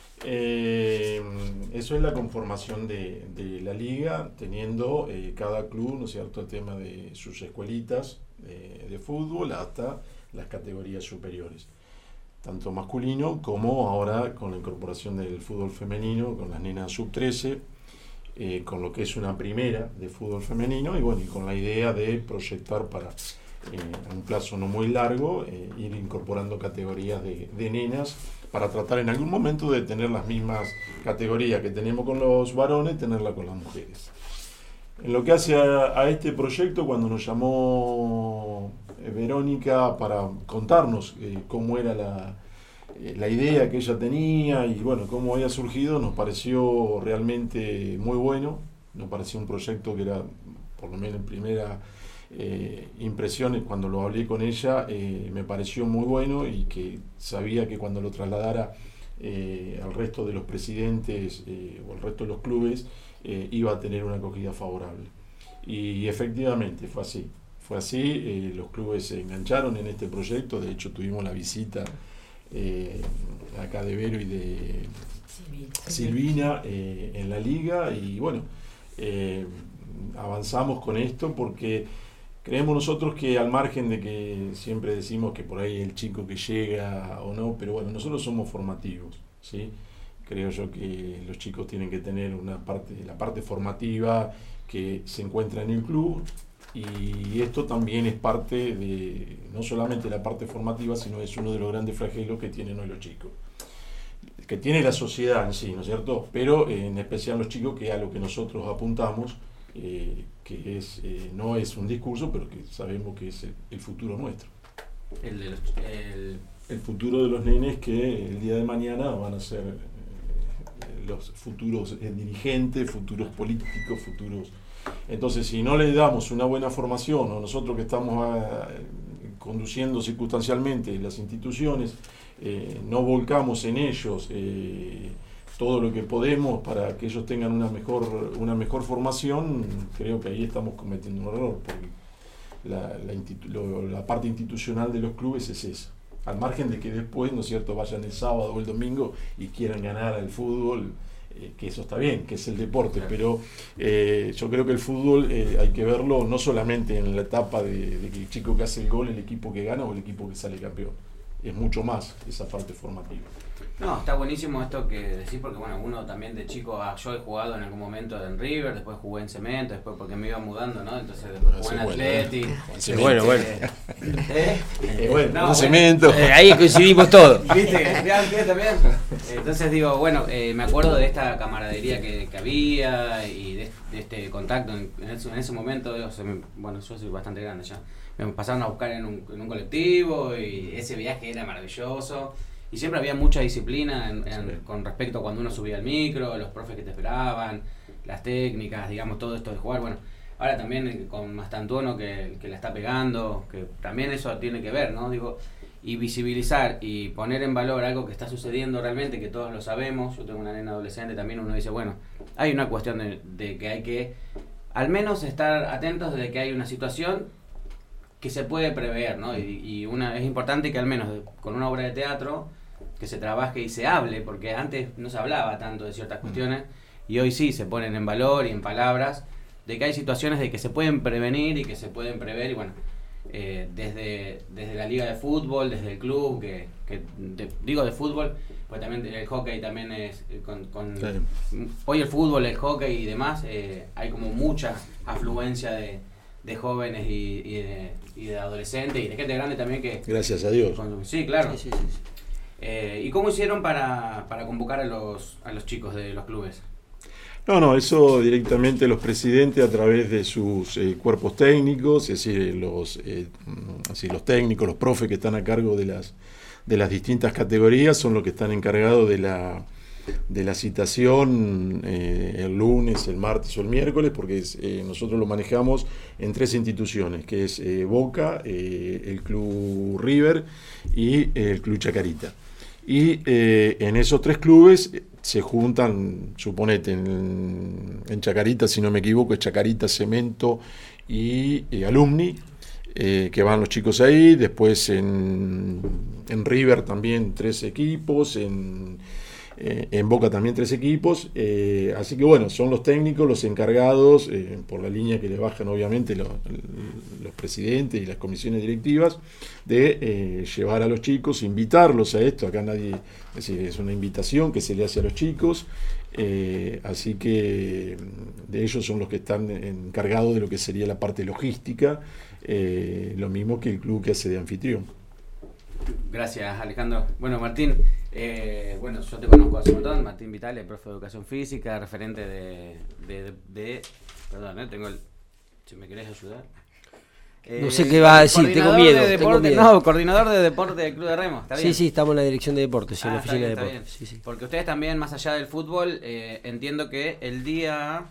K: Eso es la conformación de la liga, teniendo cada club, ¿no es cierto?, el tema de sus escuelitas de fútbol hasta las categorías superiores, tanto masculino como ahora con la incorporación del fútbol femenino, con las nenas sub-13, con lo que es una primera de fútbol femenino, y bueno, y con la idea de proyectar para un plazo no muy largo, ir incorporando categorías de nenas, para tratar en algún momento de tener las mismas categorías que tenemos con los varones, tenerla con las mujeres. En lo que hace a este proyecto, cuando nos llamó Verónica para contarnos cómo era la idea que ella tenía y bueno, cómo había surgido, nos pareció realmente muy bueno. Nos pareció un proyecto que era, por lo menos en primera impresiones, cuando lo hablé con ella, me pareció muy bueno, y que sabía que cuando lo trasladara al resto de los presidentes o al resto de los clubes, iba a tener una acogida favorable. Y efectivamente fue así, los clubes se engancharon en este proyecto. De hecho, tuvimos la visita acá de Vero y de Silvina en la liga, y bueno, avanzamos con esto porque creemos nosotros que, al margen de que siempre decimos que por ahí el chico que llega o no, pero bueno, nosotros somos formativos, ¿sí? Creo yo que los chicos tienen que tener la parte formativa que se encuentra en el club, y esto también es parte de, no solamente la parte formativa, sino es uno de los grandes flagelos que tienen hoy los chicos. que tiene la sociedad en sí, ¿no es cierto? Pero en especial los chicos, que a lo que nosotros apuntamos, que es no es un discurso, pero que sabemos que es el futuro nuestro. El futuro de los nenes que el día de mañana van a ser los futuros dirigentes, futuros políticos, futuros... Entonces, si no le damos una buena formación, o nosotros que estamos conduciendo circunstancialmente las instituciones, no volcamos en ellos todo lo que podemos para que ellos tengan una mejor formación, creo que ahí estamos cometiendo un error, porque la parte institucional de los clubes es esa. Al margen de que después, ¿no es cierto?, vayan el sábado o el domingo y quieran ganar al fútbol, que eso está bien, que es el deporte, pero yo creo que el fútbol hay que verlo no solamente en la etapa de que el chico que hace el gol, el equipo que gana o el equipo que sale campeón. Es mucho más esa parte formativa.
E: No, está buenísimo esto que decís, porque bueno, uno también de chico, yo he jugado en algún momento en River, después jugué en Cemento, después porque me iba mudando, ¿no? Entonces después jugué en Atleti.
J: Bueno.
K: No, Cemento.
J: Ahí coincidimos todos.
E: ¿Viste? ¿Ustedes también? Entonces digo, bueno, me acuerdo de esta camaradería que había y de este contacto en ese momento. Bueno, yo soy bastante grande ya. Me pasaron a buscar en un colectivo y ese viaje era maravilloso. Y siempre había mucha disciplina con respecto a cuando uno subía al micro, los profes que te esperaban, las técnicas, digamos, todo esto de jugar. Bueno, ahora también con Mastantuono que la está pegando, que también eso tiene que ver, ¿no? Digo, y visibilizar y poner en valor algo que está sucediendo realmente, que todos lo sabemos. Yo tengo una nena adolescente también, uno dice, bueno, hay una cuestión de que hay que al menos estar atentos de que hay una situación que se puede prever, ¿no? Y es importante que al menos con una obra de teatro que se trabaje y se hable, porque antes no se hablaba tanto de ciertas cuestiones y hoy sí se ponen en valor y en palabras de que hay situaciones de que se pueden prevenir y que se pueden prever. Y bueno, desde la liga de fútbol, desde el club, digo de fútbol, pues también el hockey también es claro. Hoy el fútbol, el hockey y demás, hay como mucha afluencia de jóvenes y de adolescentes y de gente grande también que...
K: Gracias a Dios.
E: Sí, claro. Sí. ¿Y cómo hicieron para convocar a los chicos de los clubes?
K: No, eso directamente los presidentes a través de sus cuerpos técnicos, es decir, los técnicos, los profes que están a cargo de las distintas categorías son los que están encargados de la citación el lunes, el martes o el miércoles, porque nosotros lo manejamos en 3 instituciones, que es Boca, el Club River y el Club Chacarita. Y en esos 3 clubes se juntan, suponete, en Chacarita, si no me equivoco, es Chacarita, Cemento y Alumni, que van los chicos ahí. Después en River también 3 equipos, en Boca también 3 equipos, así que bueno, son los técnicos los encargados, por la línea que les bajan obviamente los presidentes y las comisiones directivas, de llevar a los chicos, invitarlos a esto. Acá nadie, es decir, es una invitación que se le hace a los chicos, así que de ellos son los que están encargados de lo que sería la parte logística, lo mismo que el club que hace de anfitrión.
E: Gracias, Alejandro. Bueno, Martín, bueno, yo te conozco hace un montón. Martín Vitale, profe de Educación Física, referente perdón, tengo si me querés ayudar.
J: No sé qué vas a decir, tengo miedo.
E: No, coordinador de deporte del Club de Remo, ¿está bien?
J: Sí, estamos en la dirección de deportes, en la oficina de deportes.
E: Sí. Porque ustedes también, más allá del fútbol, entiendo que el día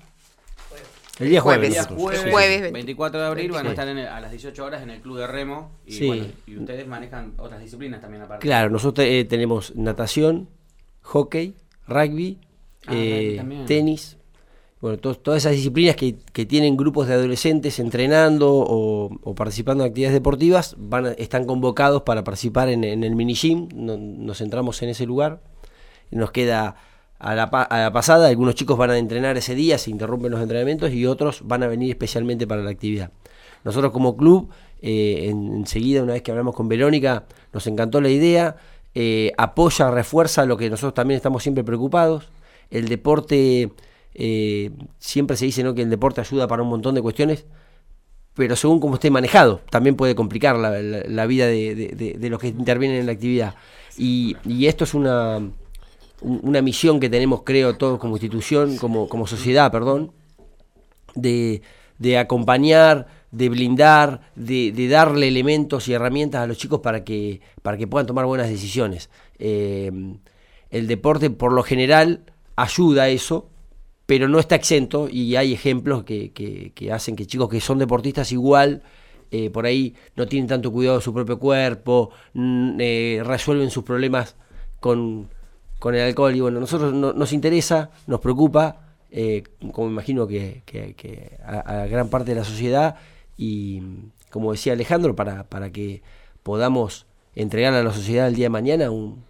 E: jueves 24 de abril van a estar a las 18 horas en el Club de Remo y, bueno, y ustedes manejan otras disciplinas también aparte.
J: Claro, nosotros tenemos natación, hockey, rugby, tenis, bueno, todas esas disciplinas que tienen grupos de adolescentes entrenando o participando en actividades deportivas están convocados para participar en el mini gym. Nos centramos en ese lugar, nos queda a la pasada, algunos chicos van a entrenar ese día, se interrumpen los entrenamientos y otros van a venir especialmente para la actividad. Nosotros como club, enseguida, una vez que hablamos con Verónica, nos encantó la idea, apoya, refuerza lo que nosotros también estamos siempre preocupados. El deporte, siempre se dice, ¿no?, que el deporte ayuda para un montón de cuestiones, pero según cómo esté manejado, también puede complicar la vida de los que intervienen en la actividad. Y esto es una misión que tenemos, creo, todos como institución, como sociedad, perdón, de acompañar, de blindar, de darle elementos y herramientas a los chicos para que puedan tomar buenas decisiones. El deporte, por lo general, ayuda a eso, pero no está exento, y hay ejemplos que hacen que chicos que son deportistas igual, por ahí no tienen tanto cuidado de su propio cuerpo, resuelven sus problemas con el alcohol, y bueno, nosotros nos interesa, nos preocupa, como imagino que a gran parte de la sociedad, y como decía Alejandro, para que podamos entregar a la sociedad el día de mañana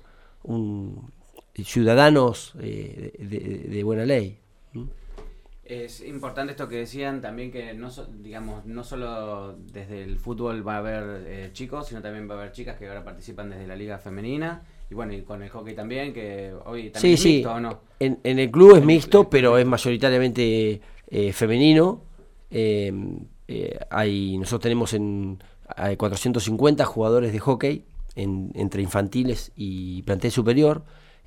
J: ciudadanos de buena ley.
E: Es importante esto que decían también, que no solo desde el fútbol va a haber chicos, sino también va a haber chicas que ahora participan desde la liga femenina, y bueno, y con el hockey también, que hoy también es mixto, ¿o no?
J: En el club es mixto, pero es mayoritariamente femenino. Nosotros tenemos hay 450 jugadores de hockey entre infantiles y plantel superior,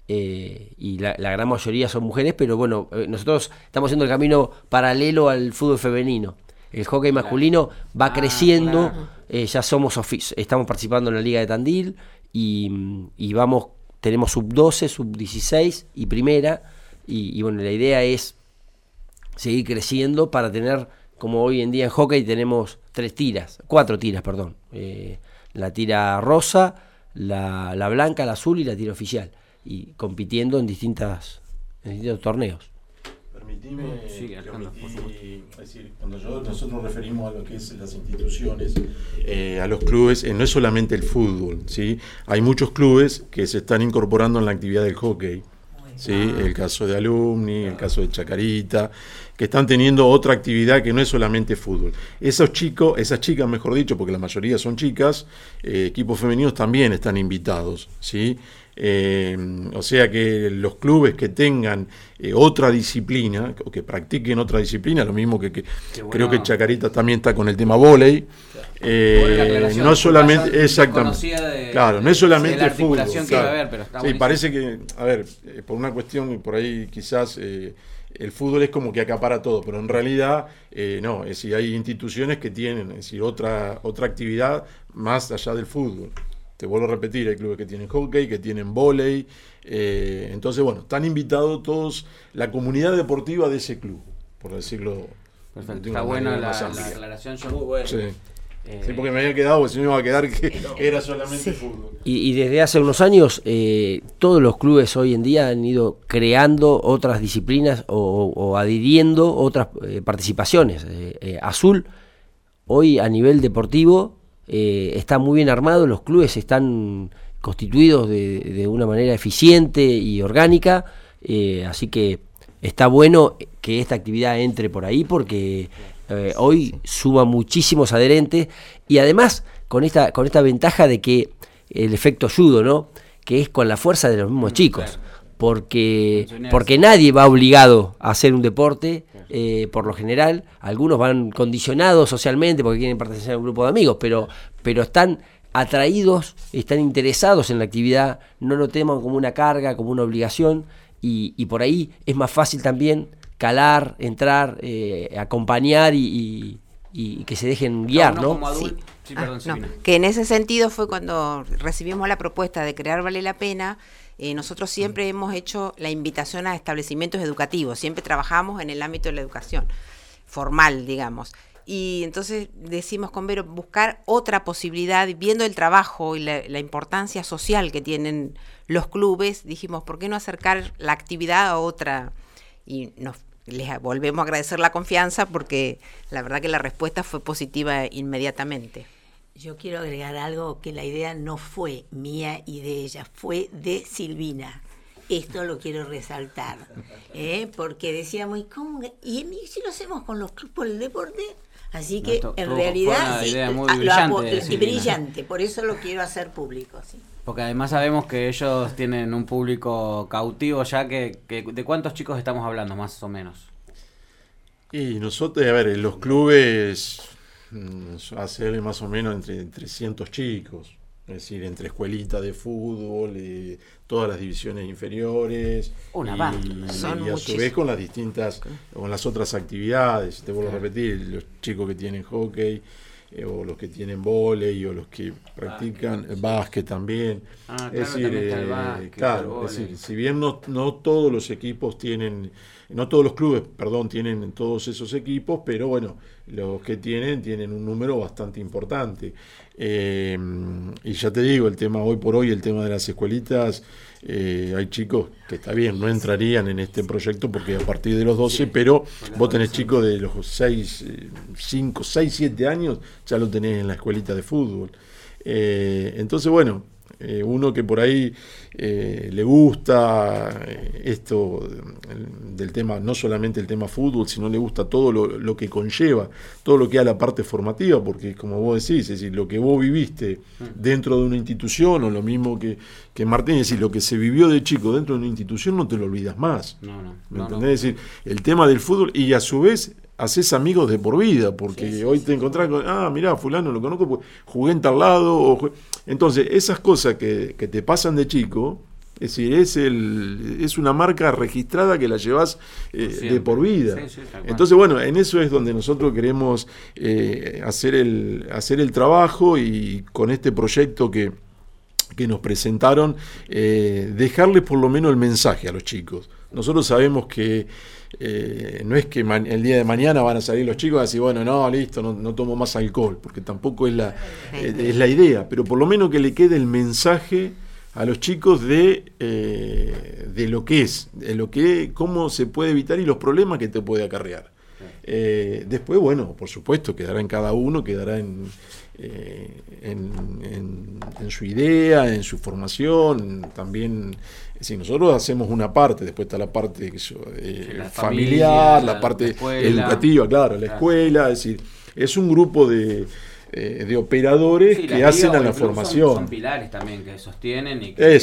J: y la gran mayoría son mujeres, pero bueno, nosotros estamos haciendo el camino paralelo al fútbol femenino. El hockey masculino va creciendo, ya estamos participando en la Liga de Tandil, y tenemos sub-12, sub-16 y primera, y bueno, la idea es seguir creciendo para tener, como hoy en día en hockey tenemos 4 tiras, la tira rosa, la blanca, la azul y la tira oficial, y compitiendo en distintos torneos.
K: Permitime, es decir, cuando nosotros nos referimos a lo que es las instituciones, a los clubes, no es solamente el fútbol, ¿sí? Hay muchos clubes que se están incorporando en la actividad del hockey, ¿sí? El caso de Alumni, el caso de Chacarita, que están teniendo otra actividad que no es solamente fútbol. Esas chicas, mejor dicho, porque la mayoría son chicas, equipos femeninos también están invitados, ¿sí? O sea que los clubes que tengan otra disciplina, o que practiquen otra disciplina, lo mismo que bueno, creo que Chacarita también está con el tema vóley, no solamente, exactamente, claro, no es solamente fútbol, claro. Sí, parece que, por una cuestión por ahí quizás el fútbol es como que acapara todo, pero en realidad no, es decir, hay instituciones que tienen, es decir, otra actividad más allá del fútbol. Te vuelvo a repetir, hay clubes que tienen hockey, que tienen vóley, entonces bueno, están invitados todos, la comunidad deportiva de ese club, por decirlo.
E: Perfecto, está buena la aclaración, yo muy buena.
K: Sí. Sí, porque me había quedado, porque si no me iba a quedar que era solamente fútbol.
J: Y desde hace unos años, todos los clubes hoy en día han ido creando otras disciplinas o adhiriendo otras participaciones. Azul, hoy a nivel deportivo, está muy bien armado, los clubes están constituidos de una manera eficiente y orgánica, así que está bueno que esta actividad entre por ahí, porque hoy suma muchísimos adherentes, y además con esta ventaja de que el efecto judo, ¿no?, que es con la fuerza de los mismos chicos, porque nadie va obligado a hacer un deporte. Por lo general, algunos van condicionados socialmente porque quieren pertenecer a un grupo de amigos, pero están atraídos, están interesados en la actividad, no lo toman como una carga, como una obligación, y por ahí es más fácil también calar, entrar, acompañar y que se dejen guiar, ¿no?
I: Sí. Que en ese sentido fue cuando recibimos la propuesta de crear Vale la Pena. Nosotros siempre hemos hecho la invitación a establecimientos educativos, siempre trabajamos en el ámbito de la educación formal, digamos. Y entonces decimos con Vero, buscar otra posibilidad, viendo el trabajo y la importancia social que tienen los clubes, dijimos, ¿por qué no acercar la actividad a otra? Y les volvemos a agradecer la confianza, porque la verdad que la respuesta fue positiva inmediatamente.
D: Yo quiero agregar algo, que la idea no fue mía y de ella, fue de Silvina. Esto lo quiero resaltar, porque decíamos, ¿y si lo hacemos con los clubes por el deporte? Así que en realidad
E: sí, muy
D: brillante, por eso lo quiero hacer público. Sí.
E: Porque además sabemos que ellos tienen un público cautivo ya, que ¿de cuántos chicos estamos hablando más o menos?
K: Y nosotros, en los clubes hacer más o menos entre 300 chicos, Es decir, entre escuelitas de fútbol, todas las divisiones inferiores, y a su vez con las distintas, con las otras actividades. Te vuelvo a repetir, los chicos que tienen hockey, o los que tienen vóley, o los que practican básquet también. Es decir, si bien no todos los equipos tienen, no todos los clubes, tienen todos esos equipos, pero bueno, los que tienen un número bastante importante. Y ya te digo, el tema hoy por hoy, el tema de las escuelitas, hay chicos que está bien, no entrarían en este proyecto porque a partir de los 12, pero vos tenés chicos de los 5, 6, 7 años, ya lo tenés en la escuelita de fútbol. Entonces, bueno, uno que por ahí le gusta esto del tema, no solamente el tema fútbol, sino le gusta todo lo que conlleva, todo lo que es la parte formativa, porque como vos decís, es decir, lo que vos viviste dentro de una institución, o lo mismo que Martín, es decir, lo que se vivió de chico dentro de una institución no te lo olvidas más. ¿Me entendés? Es decir, el tema del fútbol, y a su vez haces amigos de por vida, porque hoy te encontrás con, mirá, fulano lo conozco, pues jugué en tal lado, entonces esas cosas que te pasan de chico, es decir, es una marca registrada que la llevas de por vida. Entonces, bueno, en eso es donde nosotros queremos hacer el trabajo, y con este proyecto que nos presentaron, dejarles por lo menos el mensaje a los chicos. Nosotros sabemos que no es que el día de mañana van a salir los chicos y decir, bueno, no, listo, no tomo más alcohol, porque tampoco es la idea, pero por lo menos que le quede el mensaje a los chicos de lo que es, cómo se puede evitar y los problemas que te puede acarrear. Después, bueno, por supuesto, quedará en cada uno, quedará en su idea, en su formación. También, si nosotros hacemos una parte, después está la parte familiar, familia, la parte educativa, claro, la escuela, es decir, es un grupo de operadores que hacen a la formación.
E: Son pilares también que sostienen y que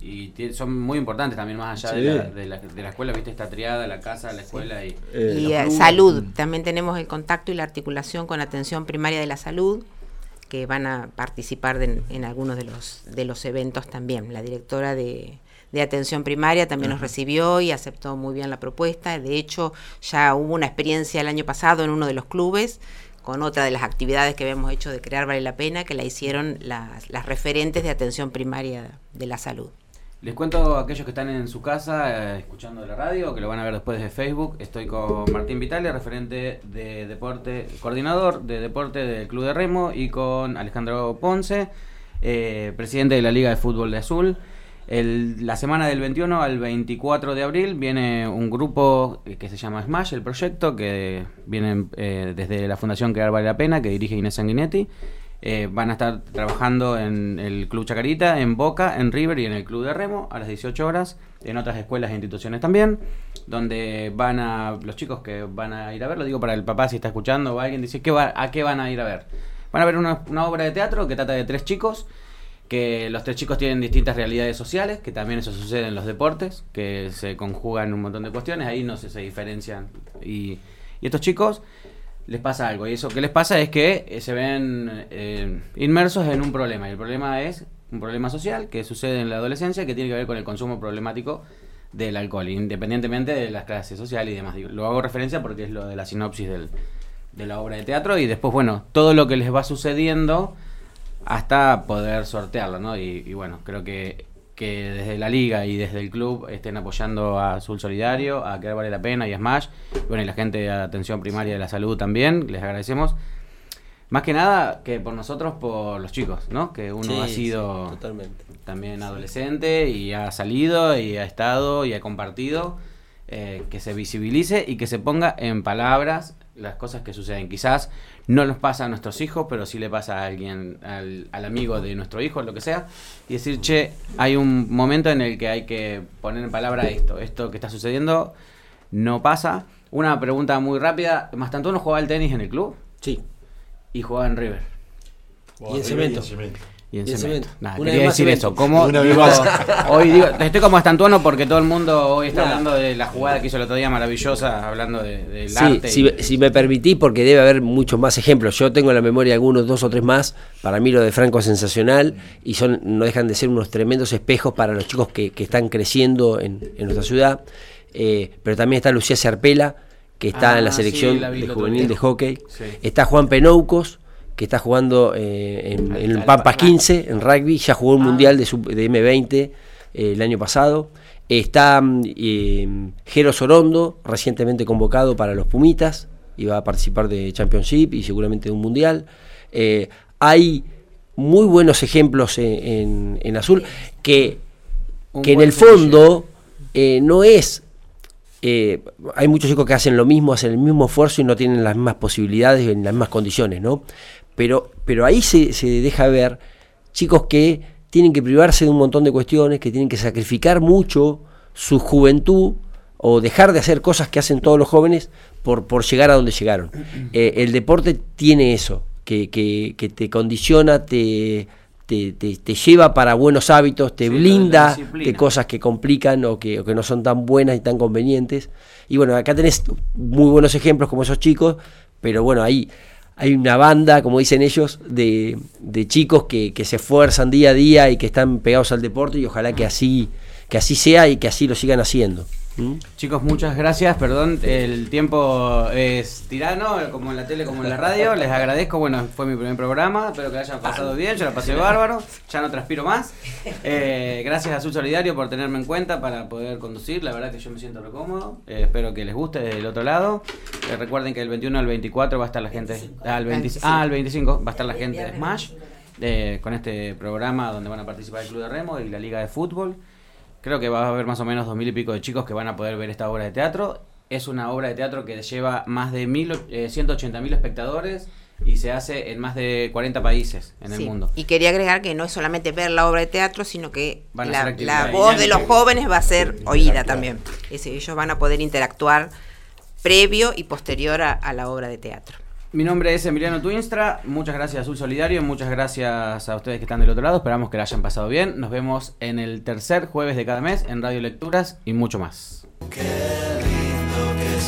E: son muy importantes también, más allá de la escuela, viste, esta triada, la casa, la escuela y
I: salud. También tenemos el contacto y la articulación con atención primaria de la salud, que van a participar en algunos de los eventos también. La directora de atención primaria también nos recibió y aceptó muy bien la propuesta. De hecho, ya hubo una experiencia el año pasado en uno de los clubes, con otra de las actividades que habíamos hecho de Crear Vale la Pena, que la hicieron las referentes de atención primaria de la salud.
E: Les cuento a aquellos que están en su casa escuchando la radio, que lo van a ver después de Facebook. Estoy con Martín Vitale, referente de deporte, coordinador de deporte del Club de Remo, y con Alejandro Ponce, presidente de la Liga de Fútbol de Azul. La semana del 21 al 24 de abril viene un grupo que se llama Smash, el proyecto, que viene desde la Fundación Crear Vale la Pena, que dirige Inés Sanguinetti. Van a estar trabajando en el Club Chacarita, en Boca, en River y en el Club de Remo a las 18 horas, en otras escuelas e instituciones también, donde los chicos que van a ir a ver, lo digo para el papá si está escuchando o alguien dice, ¿a qué van a ir a ver? Van a ver una obra de teatro que trata de 3 chicos, que los 3 chicos tienen distintas realidades sociales, que también eso sucede en los deportes, que se conjugan un montón de cuestiones, ahí no se diferencian, y estos chicos les pasa algo, y eso que les pasa es que se ven inmersos en un problema, y el problema es un problema social que sucede en la adolescencia, que tiene que ver con el consumo problemático del alcohol, independientemente de las clases sociales y demás. Lo hago referencia porque es lo de la sinopsis de la obra de teatro, y después, bueno, todo lo que les va sucediendo hasta poder sortearlo, ¿no? Y bueno, creo que desde la liga y desde el club estén apoyando a Azul Solidario, a Crear Vale la Pena y a Smash, bueno, y la gente de atención primaria de la salud también, les agradecemos. Más que nada que por nosotros, por los chicos, ¿no? Que uno ha sido también adolescente y ha salido y ha estado y ha compartido, que se visibilice y que se ponga en palabras las cosas que suceden. Quizás no nos pasa a nuestros hijos, pero sí le pasa a alguien, al amigo de nuestro hijo, lo que sea, y decir, che, hay un momento en el que hay que poner en palabra esto que está sucediendo no pasa. Una pregunta muy rápida, ¿Mastantuono jugaba al tenis en el club?
J: Sí.
E: Y jugaba en River.
J: Y en Cemento.
E: y en
J: Y en
E: cemento.
J: cemento.
E: Nada,
J: Una
E: quería
J: vez más
E: decir
J: cemento.
E: eso. Como
K: Una vez
E: digo,
K: más.
E: hoy digo, estoy como estantuano porque todo el mundo hoy está
J: Nada.
E: hablando de la jugada que hizo el otro día maravillosa, hablando del
J: Sí,
E: arte.
J: si me permitís, porque debe haber muchos más ejemplos. Yo tengo en la memoria algunos 2 o 3 más. Para mí lo de Franco es sensacional y no dejan de ser unos tremendos espejos para los chicos que están creciendo en nuestra ciudad. Pero también está Lucía Serpela, que está en la selección
E: sí, la vi
J: de
E: el otro
J: juvenil
E: día.
J: de hockey.
E: Sí.
J: Está Juan Penoucos, que está jugando en el Pampas 15, en rugby. Ya jugó un mundial de M20 el año pasado. Está Jero Sorondo, recientemente convocado para los Pumitas, y va a participar de Championship y seguramente de un mundial. Hay muy buenos ejemplos en Azul, que en el fondo no es... hay muchos chicos que hacen lo mismo, hacen el mismo esfuerzo y no tienen las mismas posibilidades en las mismas condiciones, ¿no? Pero ahí se deja ver chicos que tienen que privarse de un montón de cuestiones, que tienen que sacrificar mucho su juventud o dejar de hacer cosas que hacen todos los jóvenes por llegar a donde llegaron. El deporte tiene eso, que te condiciona, te lleva para buenos hábitos, te blinda de cosas que complican o que no son tan buenas y tan convenientes. Y bueno, acá tenés muy buenos ejemplos como esos chicos, pero bueno, hay una banda, como dicen ellos, de chicos que se esfuerzan día a día y que están pegados al deporte, y ojalá que así sea y que así lo sigan haciendo.
E: Chicos, muchas gracias, perdón, el tiempo es tirano, como en la tele como en la radio, les agradezco, bueno, fue mi primer programa, espero que hayan pasado bien, yo la pasé bárbaro, ya no transpiro más. Gracias a Azul Solidario por tenerme en cuenta para poder conducir, la verdad que yo me siento re cómodo, espero que les guste del otro lado. Recuerden que el 21 al 24 va a estar la gente, al 25 va a estar la gente de Smash, con este programa donde van a participar el Club de Remo y la Liga de Fútbol. Creo que va a haber más o menos 2000 y pico de chicos que van a poder ver esta obra de teatro. Es una obra de teatro que lleva más de 180.000 espectadores y se hace en más de 40 países en el mundo.
I: Y quería agregar que no es solamente ver la obra de teatro, sino que la
E: voz
I: de los jóvenes va a ser oída también. Ellos van a poder interactuar previo y posterior a la obra de teatro.
E: Mi nombre es Emiliano Twinstra, muchas gracias a Azul Solidario, muchas gracias a ustedes que están del otro lado, esperamos que la hayan pasado bien, nos vemos en el tercer jueves de cada mes en Radio Lecturas y mucho más.
H: Qué lindo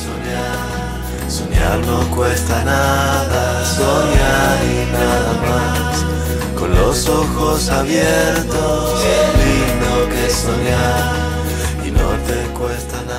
H: que soñar no cuesta nada, soñar y nada más, con los ojos abiertos, qué lindo que soñar y no te cuesta nada.